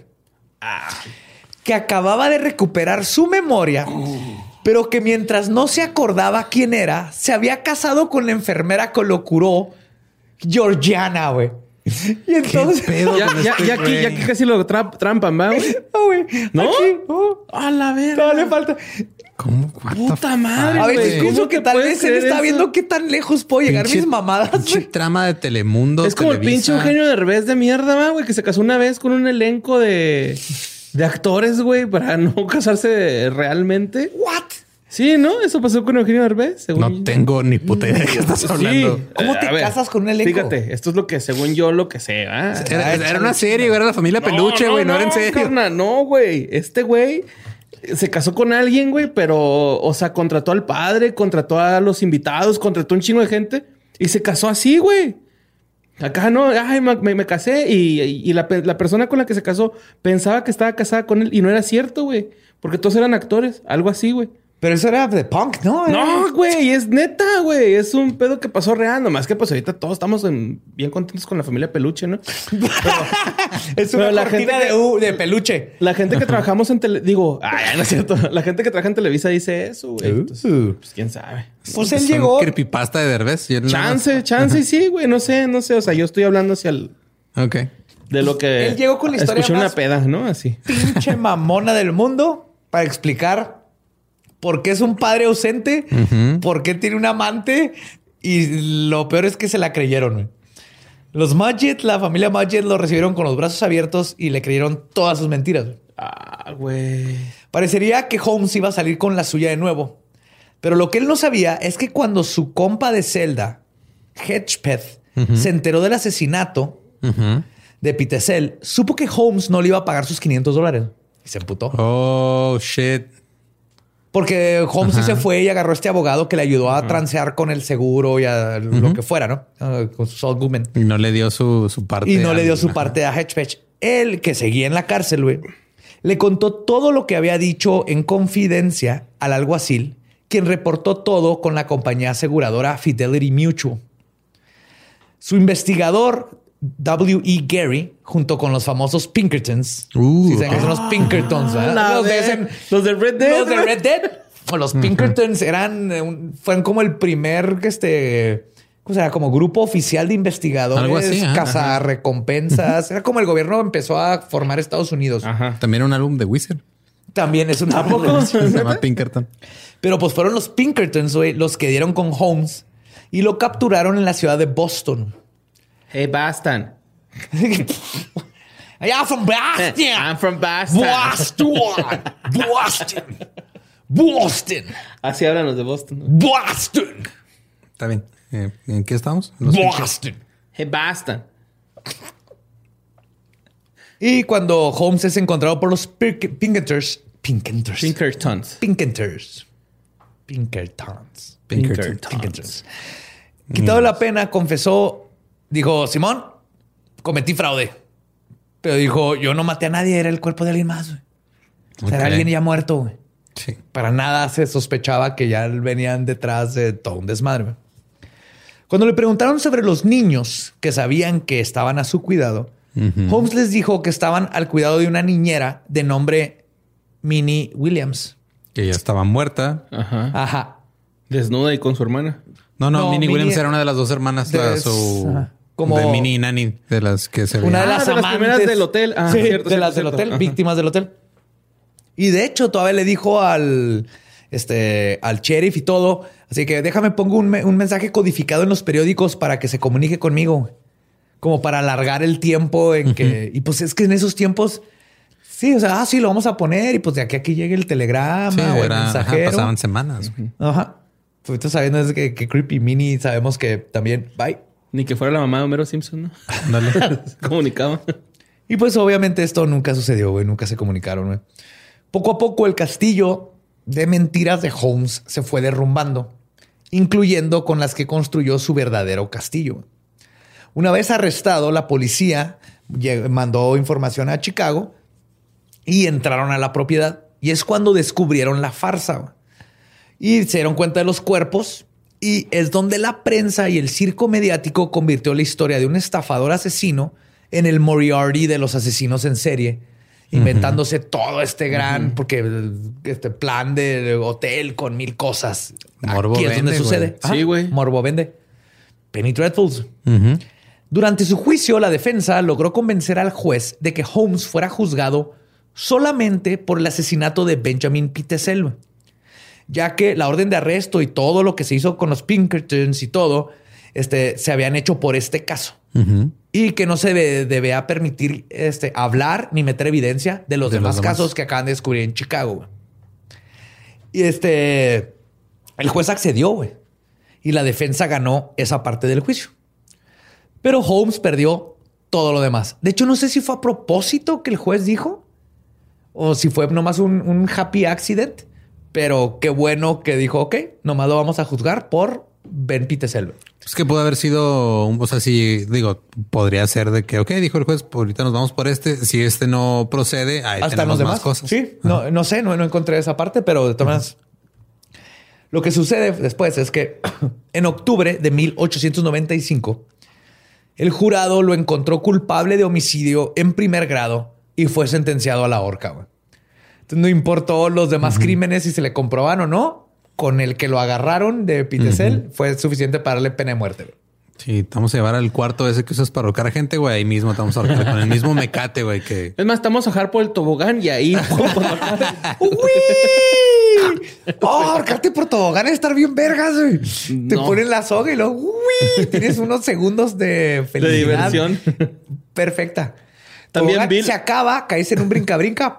Que acababa de recuperar su memoria, pero que mientras no se acordaba quién era, se había casado con la enfermera que lo curó, Georgiana, güey. Y entonces... Ya aquí casi lo trampan, ¿va? güey. ¿No? Aquí, a la verga. no le falta. ¿Cómo? Puta madre, A veces güey. pienso que tal vez él está eso? viendo qué tan lejos puedo llegar mis mamadas, Pinche güey. trama de Telemundo. Es como Televisa. el pinche Eugenio Derbez de mierda, ¿va, güey? Que se casó una vez con un elenco de actores, güey, para no casarse realmente. What? Sí, ¿no? Eso pasó con Eugenio Derbez, según No yo. tengo ni puta idea de qué estás hablando. ¿Cómo te A ver, casas con un elenco? Fíjate, esto es lo que, según yo, lo que sé, ¿ah? Era una serie, güey. Era la familia Peluche, güey. No, era en serio. Carnal, no, güey. Este güey se casó con alguien, güey, pero, o sea, contrató al padre, contrató a los invitados, contrató un chingo de gente y se casó así, güey. Acá no, ay, me casé y la persona con la que se casó pensaba que estaba casada con él y no era cierto, güey. Porque todos eran actores, algo así, güey. Pero eso era de punk, ¿no? No, güey, es neta, güey. Es un pedo que pasó real. Nomás que pues ahorita todos estamos bien contentos con la familia Peluche, ¿no? Es una cortina de peluche. La gente que trabajamos en no es cierto. La gente que trabaja en Televisa dice eso, güey. Entonces, pues quién sabe. Pues él Es llegó. un creepypasta de Derbez. Chance, y sí, güey. No sé. O sea, yo estoy hablando hacia el... Ok. De lo que... Él llegó con la historia escuché más una peda, ¿no? Así. Pinche mamona del mundo para explicar por qué es un padre ausente, por qué tiene un amante y lo peor es que se la creyeron, güey. Los Magid, la familia Magid, lo recibieron con los brazos abiertos y le creyeron todas sus mentiras, güey. Güey. Parecería que Holmes iba a salir con la suya de nuevo. Pero lo que él no sabía es que cuando su compa de celda, Hedgepeth, se enteró del asesinato de Pitesel, supo que Holmes no le iba a pagar sus $500 y se emputó. Oh, shit. Porque Holmes sí se fue y agarró a este abogado que le ayudó a transear con el seguro y a lo que fuera, ¿no? Con Saul Goodman. Y no le dio su parte. Y no le dio su parte a Hedgepeth. Él, que seguía en la cárcel, güey, le contó todo lo que había dicho en confidencia al alguacil, quien reportó todo con la compañía aseguradora Fidelity Mutual. Su investigador, W.E. Gary, junto con los famosos Pinkertons. Si saben que son los Pinkertons, ¿verdad? Los de Red Dead. Los de Red Dead. Los Pinkertons fueron como el primer, ¿cómo será? Como grupo oficial de investigadores, algo así, cazarrecompensas. Era como el gobierno empezó a formar Estados Unidos. Ajá. También era un álbum de Wizard. También es un álbum. Se llama Pinkerton. Pero pues fueron los Pinkertons, güey, los que dieron con Holmes y lo capturaron en la ciudad de Boston. Hey, Boston. I'm from Boston. I'm from Boston. Boston. Boston. Así hablan los de Boston, ¿no? Boston. Está bien. ¿En qué estamos? Boston. Basta. Y cuando Holmes es encontrado por los Pinkertons. Quitado la pena, confesó, dijo, Simón, cometí fraude. Pero dijo, yo no maté a nadie, era el cuerpo de alguien más. O sea, era alguien ya muerto. Güey. Sí. Para nada se sospechaba que ya venían detrás de todo un desmadre. Güey. Cuando le preguntaron sobre los niños que sabían que estaban a su cuidado, Holmes les dijo que estaban al cuidado de una niñera de nombre Minnie Williams. Que ya estaba muerta. Ajá. Desnuda y con su hermana. No, Minnie Williams era una de las dos hermanas como de Minnie y Nanny, de las que se una de las amantes primeras del hotel. Sí, cierto, de las del hotel, víctimas del hotel. Y de hecho, todavía le dijo al sheriff y todo. Así que déjame pongo un mensaje codificado en los periódicos para que se comunique conmigo. Como para alargar el tiempo en que... Y pues es que en esos tiempos... Sí, o sea, sí, lo vamos a poner. Y pues de aquí a que llegue el telegrama o el mensajero. Pasaban semanas. Ajá. Pues tú sabiendo que Creepy Minnie sabemos que también... Bye. Ni que fuera la mamá de Homero Simpson, ¿no? Dale. Comunicaba. Y pues obviamente esto nunca sucedió, güey. Nunca se comunicaron, güey. Poco a poco el castillo de mentiras de Holmes se fue derrumbando, incluyendo con las que construyó su verdadero castillo. Una vez arrestado, la policía mandó información a Chicago y entraron a la propiedad. Y es cuando descubrieron la farsa. Y se dieron cuenta de los cuerpos. Y es donde la prensa y el circo mediático convirtió la historia de un estafador asesino en el Moriarty de los asesinos en serie, inventándose todo este gran, porque este plan de hotel con 1000 cosas. Morbo Aquí es vende, donde sucede. Sí, güey. Morbo vende. Penny Dreadfuls. Durante su juicio, la defensa logró convencer al juez de que Holmes fuera juzgado solamente por el asesinato de Benjamin Pitezel, ya que la orden de arresto y todo lo que se hizo con los Pinkertons y todo, se habían hecho por este caso. Y que no se debía permitir hablar ni meter evidencia de los demás casos que acaban de descubrir en Chicago. Y el juez accedió, güey. Y la defensa ganó esa parte del juicio. Pero Holmes perdió todo lo demás. De hecho, no sé si fue a propósito que el juez dijo o si fue nomás un happy accident. Pero qué bueno que dijo, ok, nomás lo vamos a juzgar por Ben Pitezel. Es que pudo haber sido, o sea, si digo, podría ser de que, ok, dijo el juez, ahorita nos vamos por este. Si este no procede, ahí hasta tenemos los demás más cosas. Sí, no sé, no encontré esa parte, pero de todas maneras, lo que sucede después es que en octubre de 1895, el jurado lo encontró culpable de homicidio en primer grado y fue sentenciado a la horca, güey. Entonces, no importó los demás crímenes si se le comprobaron o no. Con el que lo agarraron de Pitezel fue suficiente para darle pena de muerte. Güey. Sí, te vamos a llevar al cuarto ese que usas para ahorcar a gente, güey. Ahí mismo te vamos a ahorcar con el mismo mecate, güey. Que... Es más, estamos a bajar por el tobogán y ahí... ¡Uy! Ahorcarte por tobogán es estar bien vergas, güey. No. Te ponen la soga y luego... ¡Uy! Tienes unos segundos de felicidad. De diversión. Perfecta. También Bill... se acaba, caes en un brinca-brinca.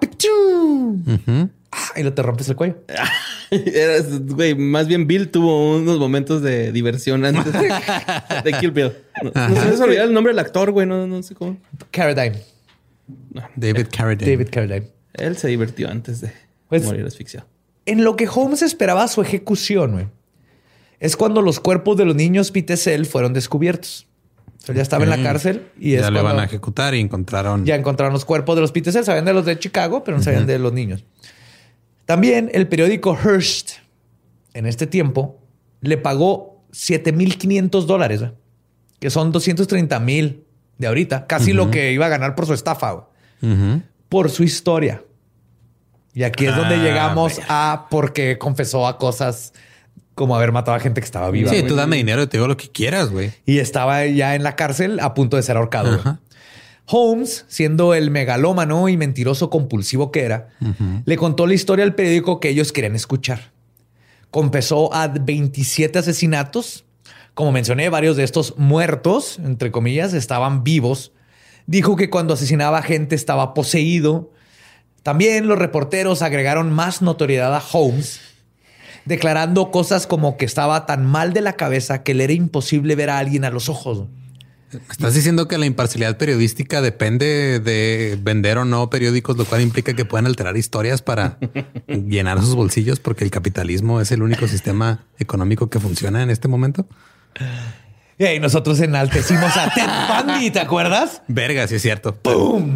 Y lo te rompes el cuello. Güey, más bien Bill tuvo unos momentos de diversión antes de Kill Bill. No sé si olvidar el nombre del actor, güey. No sé cómo. Carradine. No. David Carradine. Él se divirtió antes de morir asfixiado. En lo que Holmes esperaba su ejecución, güey, es cuando los cuerpos de los niños Pitezel fueron descubiertos. O sea, ya estaba en la cárcel y ya le van a ejecutar y encontraron. Ya encontraron los cuerpos de los Pitezel. Sabían de los de Chicago, pero no sabían de los niños. También el periódico Hearst, en este tiempo, le pagó $7,500, ¿eh? Que son 230,000 de ahorita. Casi lo que iba a ganar por su estafa, por su historia. Y aquí es donde llegamos a porque confesó a cosas como haber matado a gente que estaba viva. Sí, tú dame dinero y te digo lo que quieras, güey. Y estaba ya en la cárcel a punto de ser ahorcado. Holmes, siendo el megalómano y mentiroso compulsivo que era, le contó la historia al periódico que ellos querían escuchar. Confesó a 27 asesinatos. Como mencioné, varios de estos muertos, entre comillas, estaban vivos. Dijo que cuando asesinaba gente estaba poseído. También los reporteros agregaron más notoriedad a Holmes, declarando cosas como que estaba tan mal de la cabeza que le era imposible ver a alguien a los ojos. ¿Estás diciendo que la imparcialidad periodística depende de vender o no periódicos, lo cual implica que puedan alterar historias para llenar sus bolsillos porque el capitalismo es el único sistema económico que funciona en este momento? Y nosotros enaltecimos a Ted Bundy, ¿te acuerdas? Verga, sí es cierto. ¡Pum!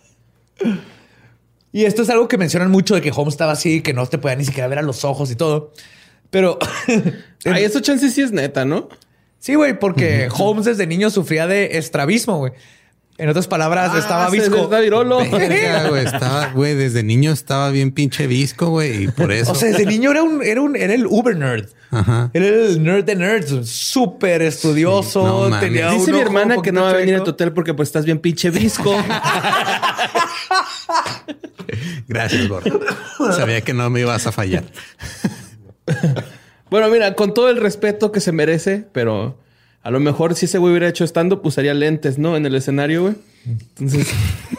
Y esto es algo que mencionan mucho de que Holmes estaba así, que no te podía ni siquiera ver a los ojos y todo. Pero... Ay, eso chance sí es neta, ¿no? Sí, güey, porque Holmes desde niño sufría de estrabismo, güey. En otras palabras, estaba visco. Está virolo. Verga, güey, estaba, güey, desde niño estaba bien pinche visco, güey, y por eso. O sea, desde niño era el uber nerd. Ajá. Era el nerd de nerds, súper estudioso. Sí, no mames. Tenía Dice un mi ojo hermana un que no poquito va a venir a chueco. tu hotel porque pues estás bien pinche visco. Gracias, gordo. Sabía que no me ibas a fallar. Bueno, mira, con todo el respeto que se merece, pero a lo mejor si ese güey hubiera hecho stand-up, usaría lentes, ¿no? En el escenario, güey. Entonces...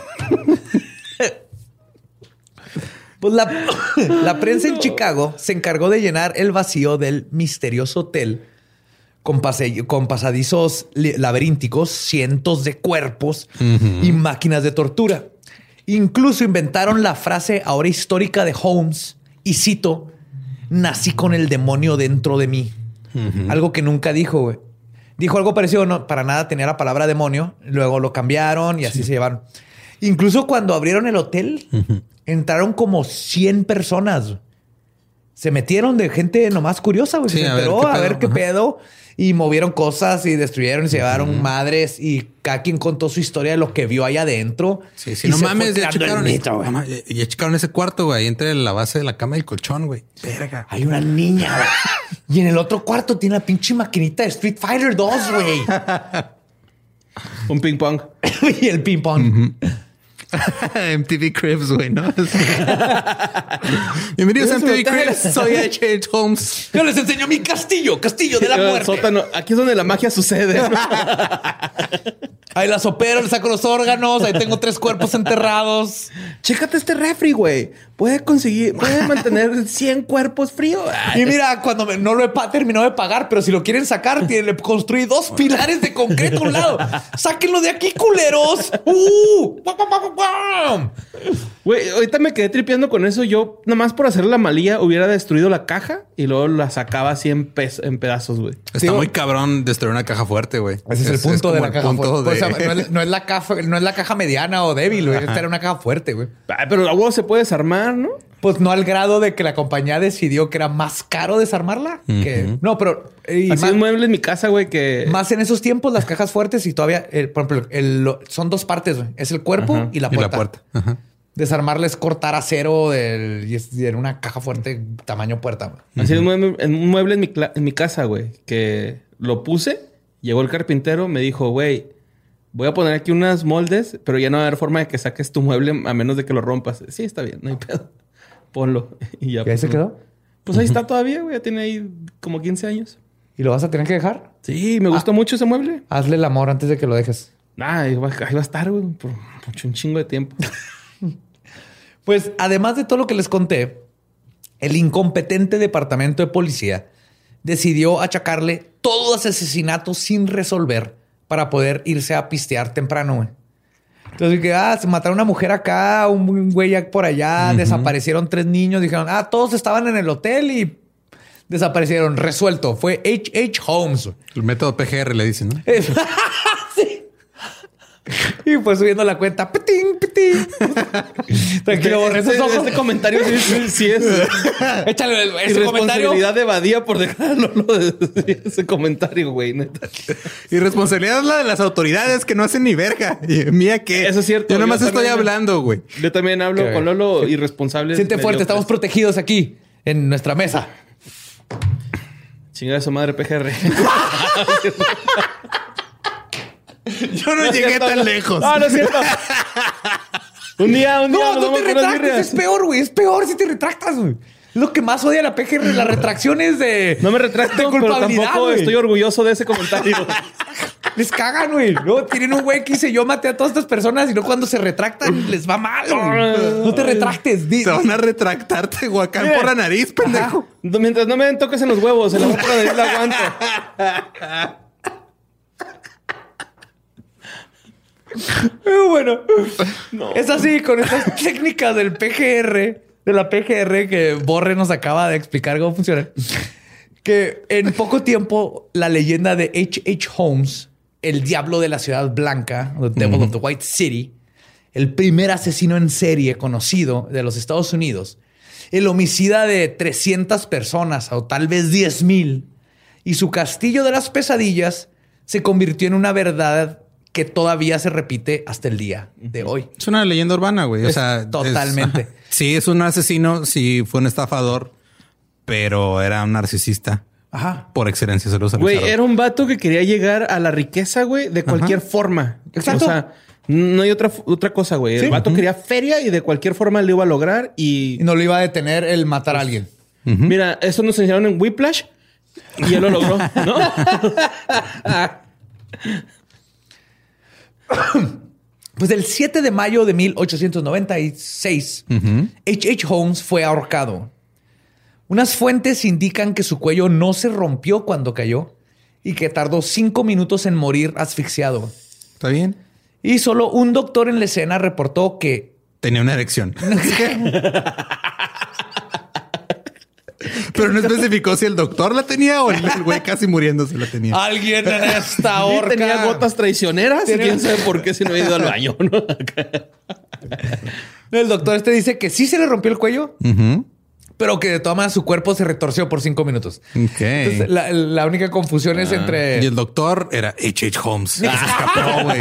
Pues la prensa en Chicago se encargó de llenar el vacío del misterioso hotel con pasadizos laberínticos, cientos de cuerpos y máquinas de tortura. Incluso inventaron la frase ahora histórica de Holmes, y cito, nací con el demonio dentro de mí. Algo que nunca dijo, güey. Dijo algo parecido, no, para nada tenía la palabra demonio. Luego lo cambiaron y así se llevaron. Incluso cuando abrieron el hotel, entraron como 100 personas. Se metieron de gente nomás curiosa, güey. Sí, Se enteró a ver qué pedo. Y movieron cosas y destruyeron y se llevaron madres. Y cada quien contó su historia de lo que vio allá adentro. Sí, sí, y no se mames, fue ya creando el checaron, mito, güey. ya checaron ese cuarto, güey, entre la base de la cama y el colchón, güey. Verga. Hay una niña, güey. Y en el otro cuarto tiene la pinche maquinita de Street Fighter 2, güey. Un ping pong. Y el ping pong. MTV Cribs, güey, ¿no? Bienvenidos a MTV Cribs. Soy H.H. Holmes. Yo les enseño mi castillo de la El muerte. sótano. Aquí es donde la magia sucede. Ahí las opero, le saco los órganos. Ahí tengo 3 cuerpos enterrados. Chécate este refri, güey. Puede mantener 100 cuerpos fríos. Y mira, cuando no lo he terminado de pagar, pero si lo quieren sacar, le construí 2 pilares de concreto a un lado. ¡Sáquenlo de aquí, culeros! Güey, ahorita me quedé tripeando con eso. Yo, nomás por hacer la malía, hubiera destruido la caja y luego la sacaba así en pedazos, güey. Está muy cabrón destruir una caja fuerte, güey. Ese es el punto de como la caja fuerte. de- O sea, no es la caja mediana o débil, güey. Esta era una caja fuerte, güey. Ay, pero la huevo se puede desarmar, ¿no? Pues no al grado de que la compañía decidió que era más caro desarmarla. Que no, pero y Así más, un mueble en mi casa, güey, que... más en esos tiempos las cajas fuertes y todavía, por ejemplo, son 2 partes, güey. Es el cuerpo y la Y puerta. la puerta. Ajá. Desarmarla es cortar acero y en una caja fuerte tamaño puerta, güey. Así un mueble en mi casa, güey, que lo puse, llegó el carpintero, me dijo, güey, voy a poner aquí unas moldes, pero ya no va a haber forma de que saques tu mueble a menos de que lo rompas. Sí, está bien, no hay pedo. Ponlo. Y ya. ¿Y ahí se quedó? Pues ahí está todavía, güey. Ya tiene ahí como 15 años. ¿Y lo vas a tener que dejar? Sí, me gustó mucho ese mueble. Hazle el amor antes de que lo dejes. Ahí va a estar, güey, por un chingo de tiempo. Pues además de todo lo que les conté, el incompetente departamento de policía decidió achacarle todos los asesinatos sin resolver para poder irse a pistear temprano, güey. Entonces, se mataron a una mujer acá, un güey por allá, desaparecieron 3 niños, dijeron, todos estaban en el hotel y desaparecieron. Resuelto. Fue H.H. Holmes. El método PGR le dicen, ¿no? Sí. Y fue subiendo la cuenta. Pitín, pitín. Tranquilo, borré esos ojos. Este comentario sí es... Échale ese comentario. Irresponsabilidad de Badía por dejarlo de ese comentario, güey. Neta. Y responsabilidad es la de las autoridades que no hacen ni verga. Y mía que... Eso es cierto. Yo nomás Yo estoy también- hablando, güey. Yo también hablo Ok. con Lolo irresponsable. Siente fuerte, estamos protegidos aquí en nuestra mesa. Chingada su madre PGR. Yo no llegué tan lejos. No, no es cierto. Un día No, nos no vamos te con unas retractes, birrias. es peor, güey. Es peor si te retractas, güey. Es lo que más odia la PGR, las retracciones de... No me retracto, de pero culpabilidad, tampoco güey. estoy orgulloso de ese comentario. Les cagan, güey. No, tienen un güey que dice, yo maté a todas estas personas y no cuando se retractan les va mal, güey. No te retractes. Te van a retractar Tehuacán por la nariz, pendejo. Mientras no me den toques en los huevos, en la boca de la aguanto. Bueno, es así con estas técnicas del PGR, de la PGR que Borre nos acaba de explicar cómo funciona. Que en poco tiempo la leyenda de H.H. Holmes, el diablo de la ciudad blanca, the Devil of the White City, el primer asesino en serie conocido de los Estados Unidos, el homicida de 300 personas o tal vez 10,000, y su castillo de las pesadillas se convirtió en una verdad que todavía se repite hasta el día de hoy. Es una leyenda urbana, güey. O sea, totalmente. Sí, es un asesino, sí fue un estafador, pero era un narcisista. Ajá. Por excelencia se lo usa. Güey, era un vato que quería llegar a la riqueza, güey, de cualquier forma. Exacto. O sea, no hay otra cosa, güey. Sí. El vato quería feria y de cualquier forma lo iba a lograr y no lo iba a detener el matar a alguien. Mira, eso nos enseñaron en Whiplash y él lo logró, ¿no? Pues el 7 de mayo de 1896, H.H. Holmes fue ahorcado. Unas fuentes indican que su cuello no se rompió cuando cayó y que tardó 5 minutos en morir asfixiado. ¿Está bien? Y solo un doctor en la escena reportó que tenía una erección. Pero no especificó si el doctor la tenía o el güey casi muriéndose la tenía. Alguien en esta horca tenía gotas traicioneras y quién sabe por qué si no ha ido al baño, ¿no? El doctor dice que sí se le rompió el cuello, pero que de todas maneras su cuerpo se retorció por 5 minutos. Ok. Entonces, la única confusión es entre... Y el doctor era H.H. Holmes. Se escapó, güey.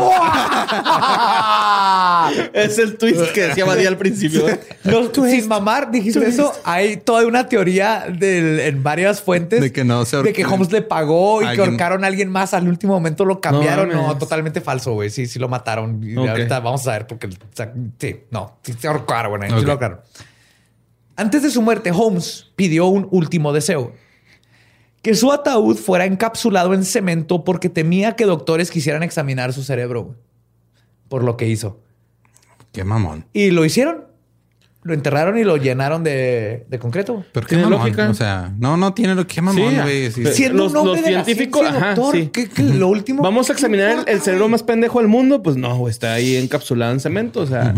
Es el twist que decía Badía al principio. Sin mamar, dijiste eso. Hay toda una teoría en varias fuentes de que no se de que Holmes le pagó y que ahorcaron a alguien más. Al último momento lo cambiaron. No, totalmente falso, güey. Sí, sí lo mataron. Y ahorita vamos a ver porque... sí se ahorcaron, güey. Sí lo ahorcaron. Antes de su muerte, Holmes pidió un último deseo. Que su ataúd fuera encapsulado en cemento porque temía que doctores quisieran examinar su cerebro. Güey, por lo que hizo. Qué mamón. Y lo hicieron. Lo enterraron y lo llenaron de concreto. Pero qué mamón. Lógica? O sea, no tiene lo que mamón, güey. Sí, siendo los científicos, doctor, sí. Lo último. Vamos a examinar el cerebro más pendejo del mundo. Pues no, está ahí encapsulado en cemento. O sea,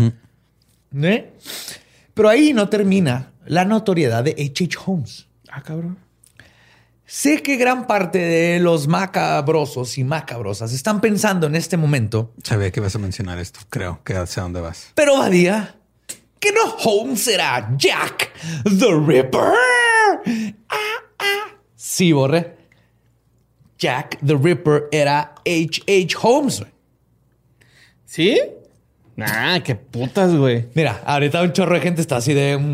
pero ahí no termina la notoriedad de H.H. Holmes. Ah, cabrón. Sé que gran parte de los macabrosos y macabrosas están pensando en este momento. Sabía que ibas a mencionar esto. Creo que sé a dónde vas. Pero Badía, que no Holmes era Jack the Ripper. Sí, Borre. Jack the Ripper era H.H. Holmes. ¿Sí? Qué putas, güey. Mira, ahorita un chorro de gente está así de...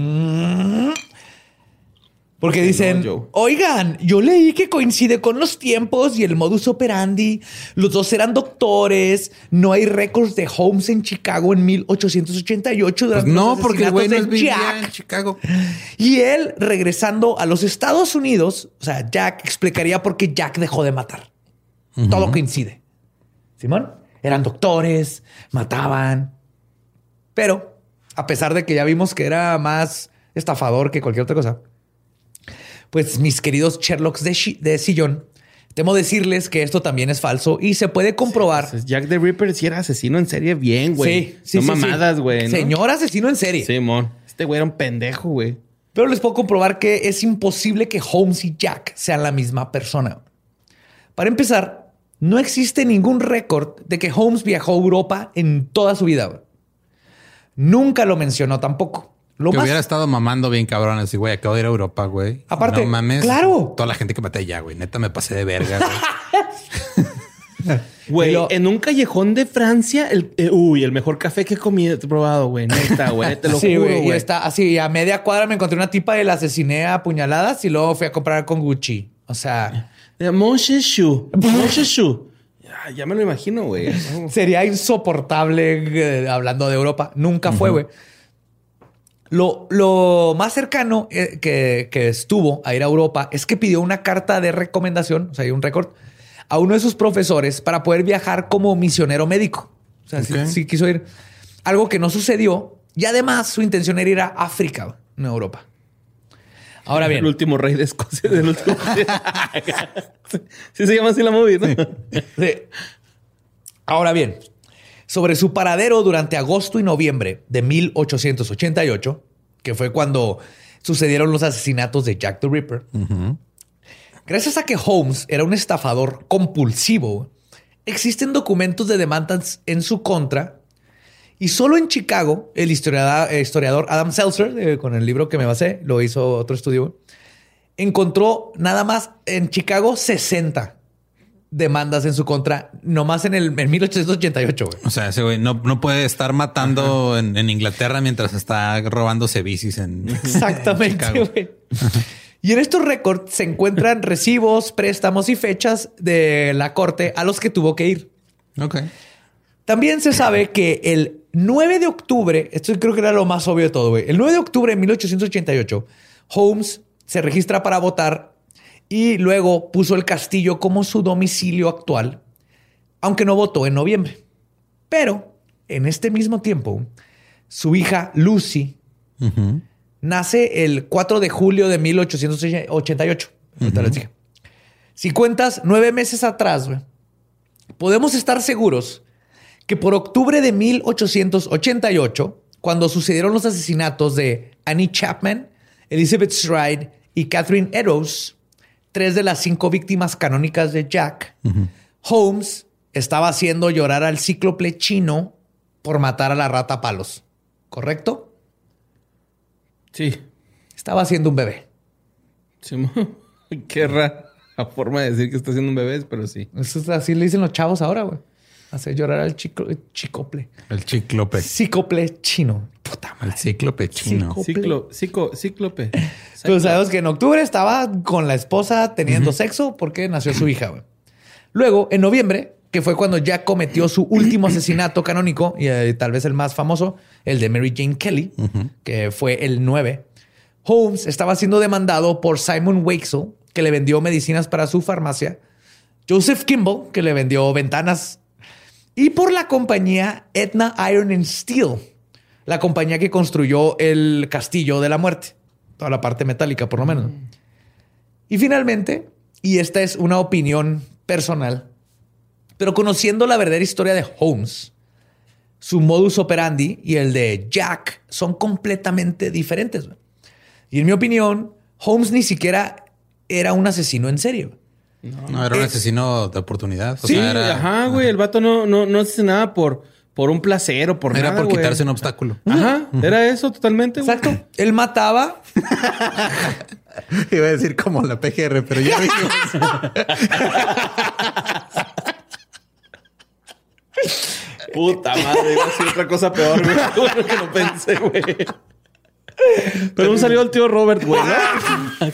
Porque dicen, oigan, yo leí que coincide con los tiempos y el modus operandi. Los dos eran doctores. No hay récords de Holmes en Chicago en 1888. Pues no, porque el güey no vivía en Chicago. Y él, regresando a los Estados Unidos, o sea, Jack explicaría por qué Jack dejó de matar. Todo coincide. ¿Simón? Eran doctores, mataban. Pero, a pesar de que ya vimos que era más estafador que cualquier otra cosa, pues mis queridos Sherlocks de sillón, temo decirles que esto también es falso y se puede comprobar. Sí, Jack the Ripper sí era asesino en serie bien, güey. Sí, no mamadas, güey. ¿no? Señor asesino en serie. Sí, mon. Este güey era un pendejo, güey. Pero les puedo comprobar que es imposible que Holmes y Jack sean la misma persona. Para empezar, no existe ningún récord de que Holmes viajó a Europa en toda su vida. Nunca lo mencionó tampoco. Hubiera estado mamando bien cabrón así, güey, acabo de ir a Europa, güey. Aparte, no mames. Claro. Toda la gente que maté allá, güey. Neta me pasé de verga, güey. En un callejón de Francia, el mejor café que he probado, güey. Neta, güey. Te lo juro, güey. Y está así, a media cuadra me encontré una tipa y la asesiné a puñaladas y luego fui a comprar con Gucci. O sea... Moncheshu. Ya me lo imagino, güey. Sería insoportable hablando de Europa. Nunca fue, güey. Lo más cercano que estuvo a ir a Europa es que pidió una carta de recomendación, o sea, un récord, a uno de sus profesores para poder viajar como misionero médico. O sea, sí quiso ir. Algo que no sucedió. Y además su intención era ir a África, no a Europa. Ahora bien. El último rey de Escocia. Del último... sí se llama así la movie, ¿no? Sí. Ahora bien, sobre su paradero durante agosto y noviembre de 1888, que fue cuando sucedieron los asesinatos de Jack the Ripper, gracias a que Holmes era un estafador compulsivo, existen documentos de demandas en su contra. Y solo en Chicago, el historiador Adam Seltzer, con el libro que me basé, lo hizo otro estudio, encontró nada más en Chicago 60 demandas en su contra, nomás en 1888. Güey. O sea, ese güey no puede estar matando en Inglaterra mientras está robándose bicis en Exactamente, güey. Y en estos récords se encuentran recibos, préstamos y fechas de la corte a los que tuvo que ir. Ok. También se sabe que el 9 de octubre, esto creo que era lo más obvio de todo, güey. El 9 de octubre de 1888, Holmes se registra para votar y luego puso el castillo como su domicilio actual, aunque no votó en noviembre. Pero en este mismo tiempo, su hija Lucy nace el 4 de julio de 1888. Ahorita les dije. Si cuentas 9 meses atrás, güey, podemos estar seguros que por octubre de 1888, cuando sucedieron los asesinatos de Annie Chapman, Elizabeth Stride y Catherine Eddowes, 3 de las 5 víctimas canónicas de Jack, Holmes estaba haciendo llorar al cíclope chino por matar a la rata a palos. ¿Correcto? Sí. Estaba haciendo un bebé. Sí, qué rara forma de decir que está haciendo un bebé, pero sí. Eso es así le dicen los chavos ahora, güey. Hacer llorar al chicople. El cíclope. Cíclope chino. Puta madre. El cíclope chino. Cíclope. Pues sabemos que en octubre estaba con la esposa teniendo sexo porque nació su hija. Güey. Luego, en noviembre, que fue cuando Jack cometió su último asesinato canónico y tal vez el más famoso, el de Mary Jane Kelly, que fue el 9. Holmes estaba siendo demandado por Simon Wakesell, que le vendió medicinas para su farmacia, Joseph Kimball, que le vendió ventanas, y por la compañía Etna Iron and Steel, la compañía que construyó el Castillo de la Muerte. Toda la parte metálica, por lo menos. Y finalmente, y esta es una opinión personal, pero conociendo la verdadera historia de Holmes, su modus operandi y el de Jack son completamente diferentes. Y en mi opinión, Holmes ni siquiera era un asesino en serio. No, era un asesino de oportunidad. Sí, ajá, güey. El vato no asesinaba por un placer o por nada, era por güey. quitarse un obstáculo. Ajá, era eso totalmente, güey. Exacto. Él mataba. Iba a decir como la PGR, pero ya dijimos. Puta madre, iba a ser otra cosa peor, güey. Bueno que no pensé, güey. Pero no salió el tío Robert, güey, ¿no?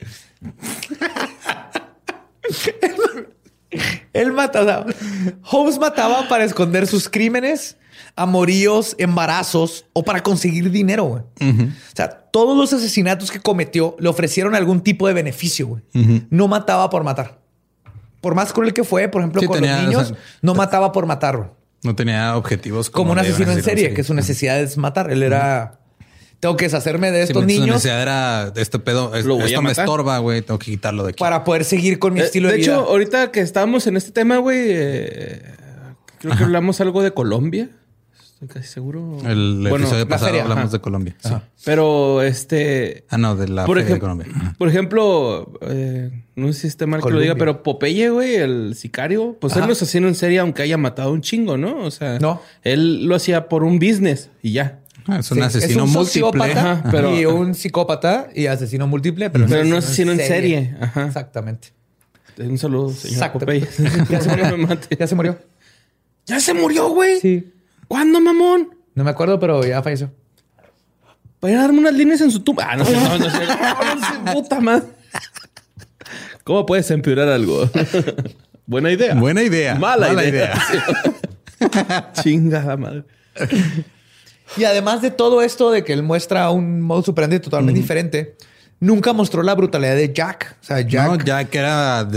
Él mataba. Holmes mataba para esconder sus crímenes, amoríos, embarazos o para conseguir dinero, güey. O sea, todos los asesinatos que cometió le ofrecieron algún tipo de beneficio, güey. No mataba por matar. Por más cruel que fue, por ejemplo, con los niños, no mataba por matar, güey. No tenía objetivos como un asesino en serie, que su necesidad es matar. Él era... Tengo que deshacerme de estos niños. Su necesidad era este pedo. Esto me estorba, güey. Tengo que quitarlo de aquí. Para poder seguir con mi estilo de vida. De hecho, ahorita que estábamos en este tema, güey, creo que hablamos algo de Colombia. Estoy casi seguro. El episodio pasado hablamos de Colombia. Sí. Pero no, de la feria de Colombia. Por ejemplo, no sé si está mal que lo diga, pero Popeye, güey, el sicario, pues él no es asesino en serie, aunque haya matado un chingo, ¿no? O sea, él lo hacía por un business y ya. Es un asesino múltiple. Y un psicópata y asesino múltiple, pero no asesino en serie. Ajá. Exactamente. Un saludo, señor Popeye. Ya se murió. Ya se murió. ¿Ya se murió, güey? Sí. ¿Cuándo, mamón? No me acuerdo, pero ya falleció. Para ir a darme unas líneas en su tumba. No sé. Puta madre. ¿Cómo puedes empeorar algo? Buena idea. Buena idea. Mala idea. Chingada madre. Y además de todo esto de que él muestra un modus operandi totalmente diferente, nunca mostró la brutalidad de Jack. O sea, Jack... No, Jack era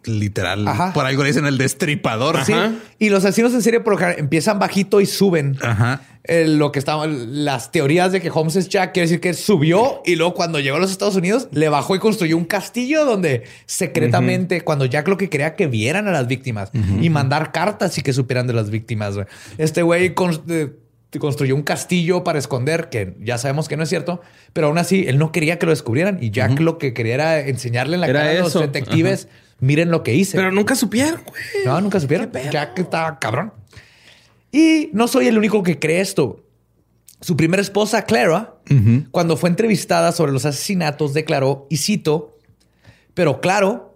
literal. Ajá. Por algo le dicen el destripador. Ajá. Sí. Y los asesinos en serie empiezan bajito y suben. Ajá. Lo que estaban las teorías de que Holmes es Jack quiere decir que subió y luego cuando llegó a los Estados Unidos le bajó y construyó un castillo donde secretamente cuando Jack lo que quería que vieran a las víctimas y mandar cartas y que supieran de las víctimas. Este güey construyó un castillo para esconder, que ya sabemos que no es cierto, pero aún así él no quería que lo descubrieran y Jack lo que quería era enseñarle en la cara a los detectives, miren lo que hice. Pero nunca supieron, güey. No, nunca supieron. Jack estaba cabrón. Y no soy el único que cree esto. Su primera esposa, Clara, cuando fue entrevistada sobre los asesinatos, declaró, y cito, pero claro,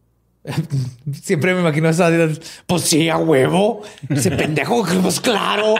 siempre me imagino esa, pues sí, a huevo, ese pendejo, pues claro,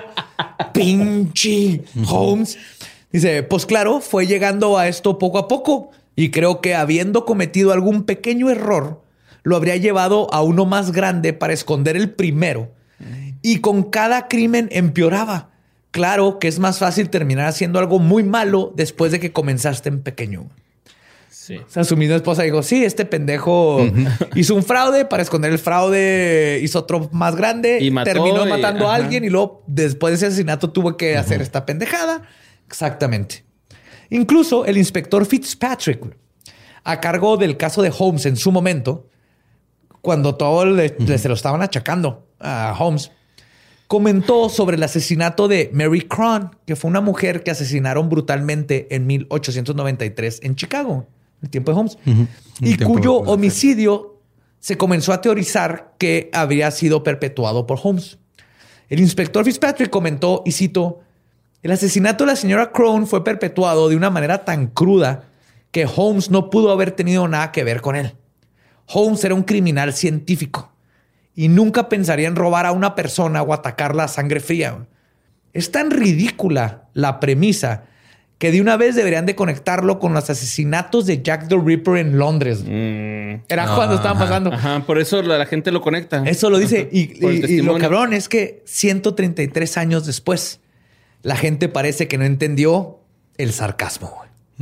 pinche Holmes. Dice, pues claro, fue llegando a esto poco a poco y creo que habiendo cometido algún pequeño error, lo habría llevado a uno más grande para esconder el primero. Y con cada crimen empeoraba. Claro que es más fácil terminar haciendo algo muy malo después de que comenzaste en pequeño. Sí. O sea, su misma esposa dijo, sí, este pendejo hizo un fraude, para esconder el fraude hizo otro más grande y terminó matando a alguien y luego después de ese asesinato tuvo que hacer esta pendejada. Exactamente. Incluso el inspector Fitzpatrick, a cargo del caso de Holmes en su momento, cuando todo se lo estaban achacando a Holmes, comentó sobre el asesinato de Mary Cron, que fue una mujer que asesinaron brutalmente en 1893 en Chicago, en el tiempo de Holmes, y cuyo homicidio se comenzó a teorizar que habría sido perpetuado por Holmes. El inspector Fitzpatrick comentó, y cito, el asesinato de la señora Cron fue perpetuado de una manera tan cruda que Holmes no pudo haber tenido nada que ver con él. Holmes era un criminal científico y nunca pensaría en robar a una persona o atacarla a sangre fría. Es tan ridícula la premisa que de una vez deberían de conectarlo con los asesinatos de Jack the Ripper en Londres. Era cuando estaban pasando. Ajá, por eso la gente lo conecta. Eso lo dice. Y lo cabrón es que 133 años después, la gente parece que no entendió el sarcasmo.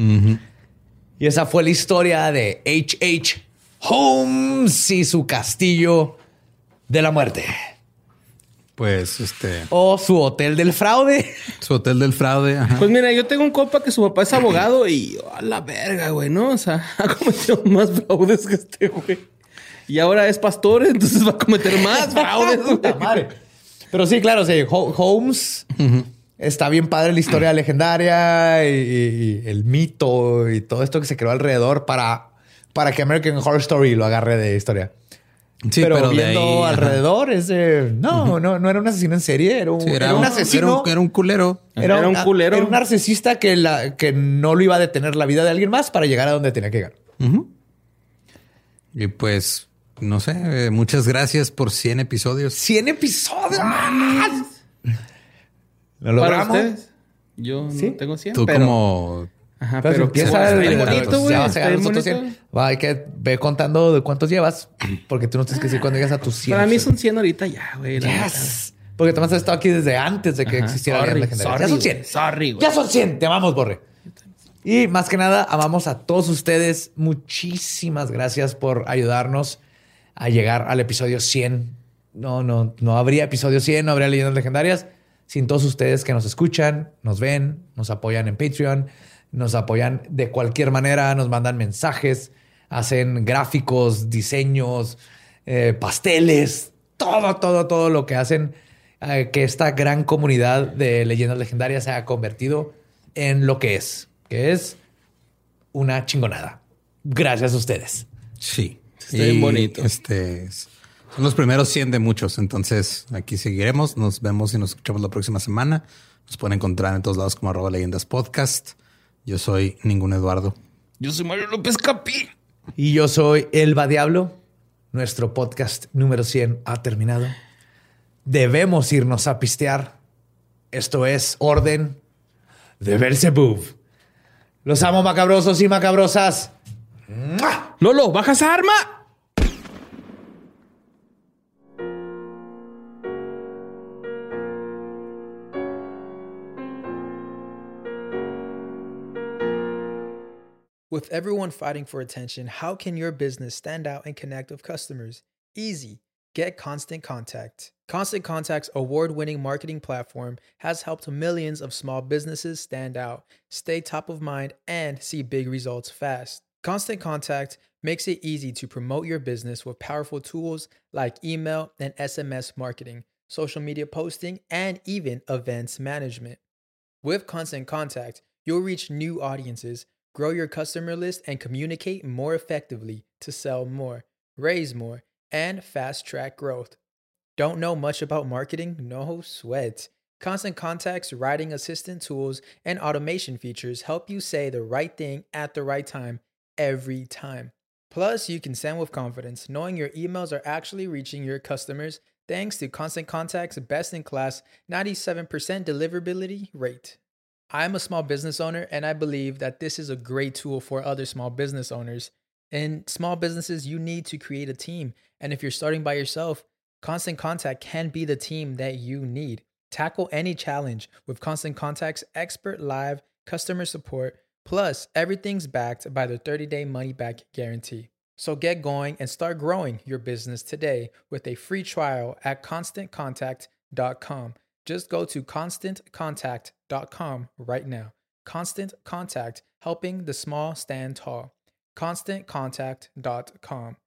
Y esa fue la historia de H.H. Holmes y su castillo de la muerte. Pues o su hotel del fraude. Su hotel del fraude. Ajá. Pues mira, yo tengo un compa que su papá es abogado y a la verga, güey, ¿no? O sea, ha cometido más fraudes que este güey. Y ahora es pastor, entonces va a cometer más fraudes. Puta madre. Pero sí, claro, sí, Holmes está bien padre la historia legendaria y el mito y todo esto que se creó alrededor para que American Horror Story lo agarre de historia. Sí, pero viendo ahí, alrededor es de... No era un asesino en serie. Era un asesino. Era un culero. Era un culero. Era un narcisista que no lo iba a detener la vida de alguien más para llegar a donde tenía que llegar. Y pues, no sé, muchas gracias por 100 episodios. 100 episodios. ¿Lo logramos? ¿Para ustedes? Yo no tengo 100, Tú pero... como... Ajá, pero empieza el bonito, güey. Hay que ve contando de cuántos llevas, porque tú no tienes que decir cuándo llegas a tus 100. Para mí son 100 ahorita ya, güey. Yes. Porque tú has estado aquí desde antes de que existiera la legendaria. Ya son 100. Güey. Ya son 100. Te amamos, Borre. Y más que nada, amamos a todos ustedes. Muchísimas gracias por ayudarnos a llegar al episodio 100. No habría episodio 100, no habría leyendas legendarias sin todos ustedes que nos escuchan, nos ven, nos apoyan en Patreon. Nos apoyan de cualquier manera, nos mandan mensajes, hacen gráficos, diseños, pasteles, todo lo que hacen que esta gran comunidad de leyendas legendarias se haya convertido en lo que es una chingonada. Gracias a ustedes. Sí. Está bien bonito. Son los primeros 100 de muchos. Entonces aquí seguiremos. Nos vemos y nos escuchamos la próxima semana. Nos pueden encontrar en todos lados como @leyendaspodcast. Yo soy Ningún Eduardo. Yo soy Mario López Capi. Y yo soy Elba Diablo. Nuestro podcast número 100 ha terminado. Debemos irnos a pistear. Esto es Orden de Belzebub. Los amo, macabrosos y macabrosas. Lolo, baja esa arma. With everyone fighting for attention, how can your business stand out and connect with customers? Easy. Get Constant Contact. Constant Contact's award-winning marketing platform has helped millions of small businesses stand out, stay top of mind, and see big results fast. Constant Contact makes it easy to promote your business with powerful tools like email and SMS marketing, social media posting, and even events management. With Constant Contact, you'll reach new audiences, grow your customer list, and communicate more effectively to sell more, raise more, and fast-track growth. Don't know much about marketing? No sweat. Constant Contact's writing assistant tools and automation features help you say the right thing at the right time every time. Plus, you can send with confidence, knowing your emails are actually reaching your customers thanks to Constant Contact's best-in-class 97% deliverability rate. I'm a small business owner, and I believe that this is a great tool for other small business owners. In small businesses, you need to create a team, and if you're starting by yourself, Constant Contact can be the team that you need. Tackle any challenge with Constant Contact's expert live customer support, plus everything's backed by the 30-day money-back guarantee. So get going and start growing your business today with a free trial at ConstantContact.com. Just go to ConstantContact.com right now. Constant Contact, helping the small stand tall. ConstantContact.com.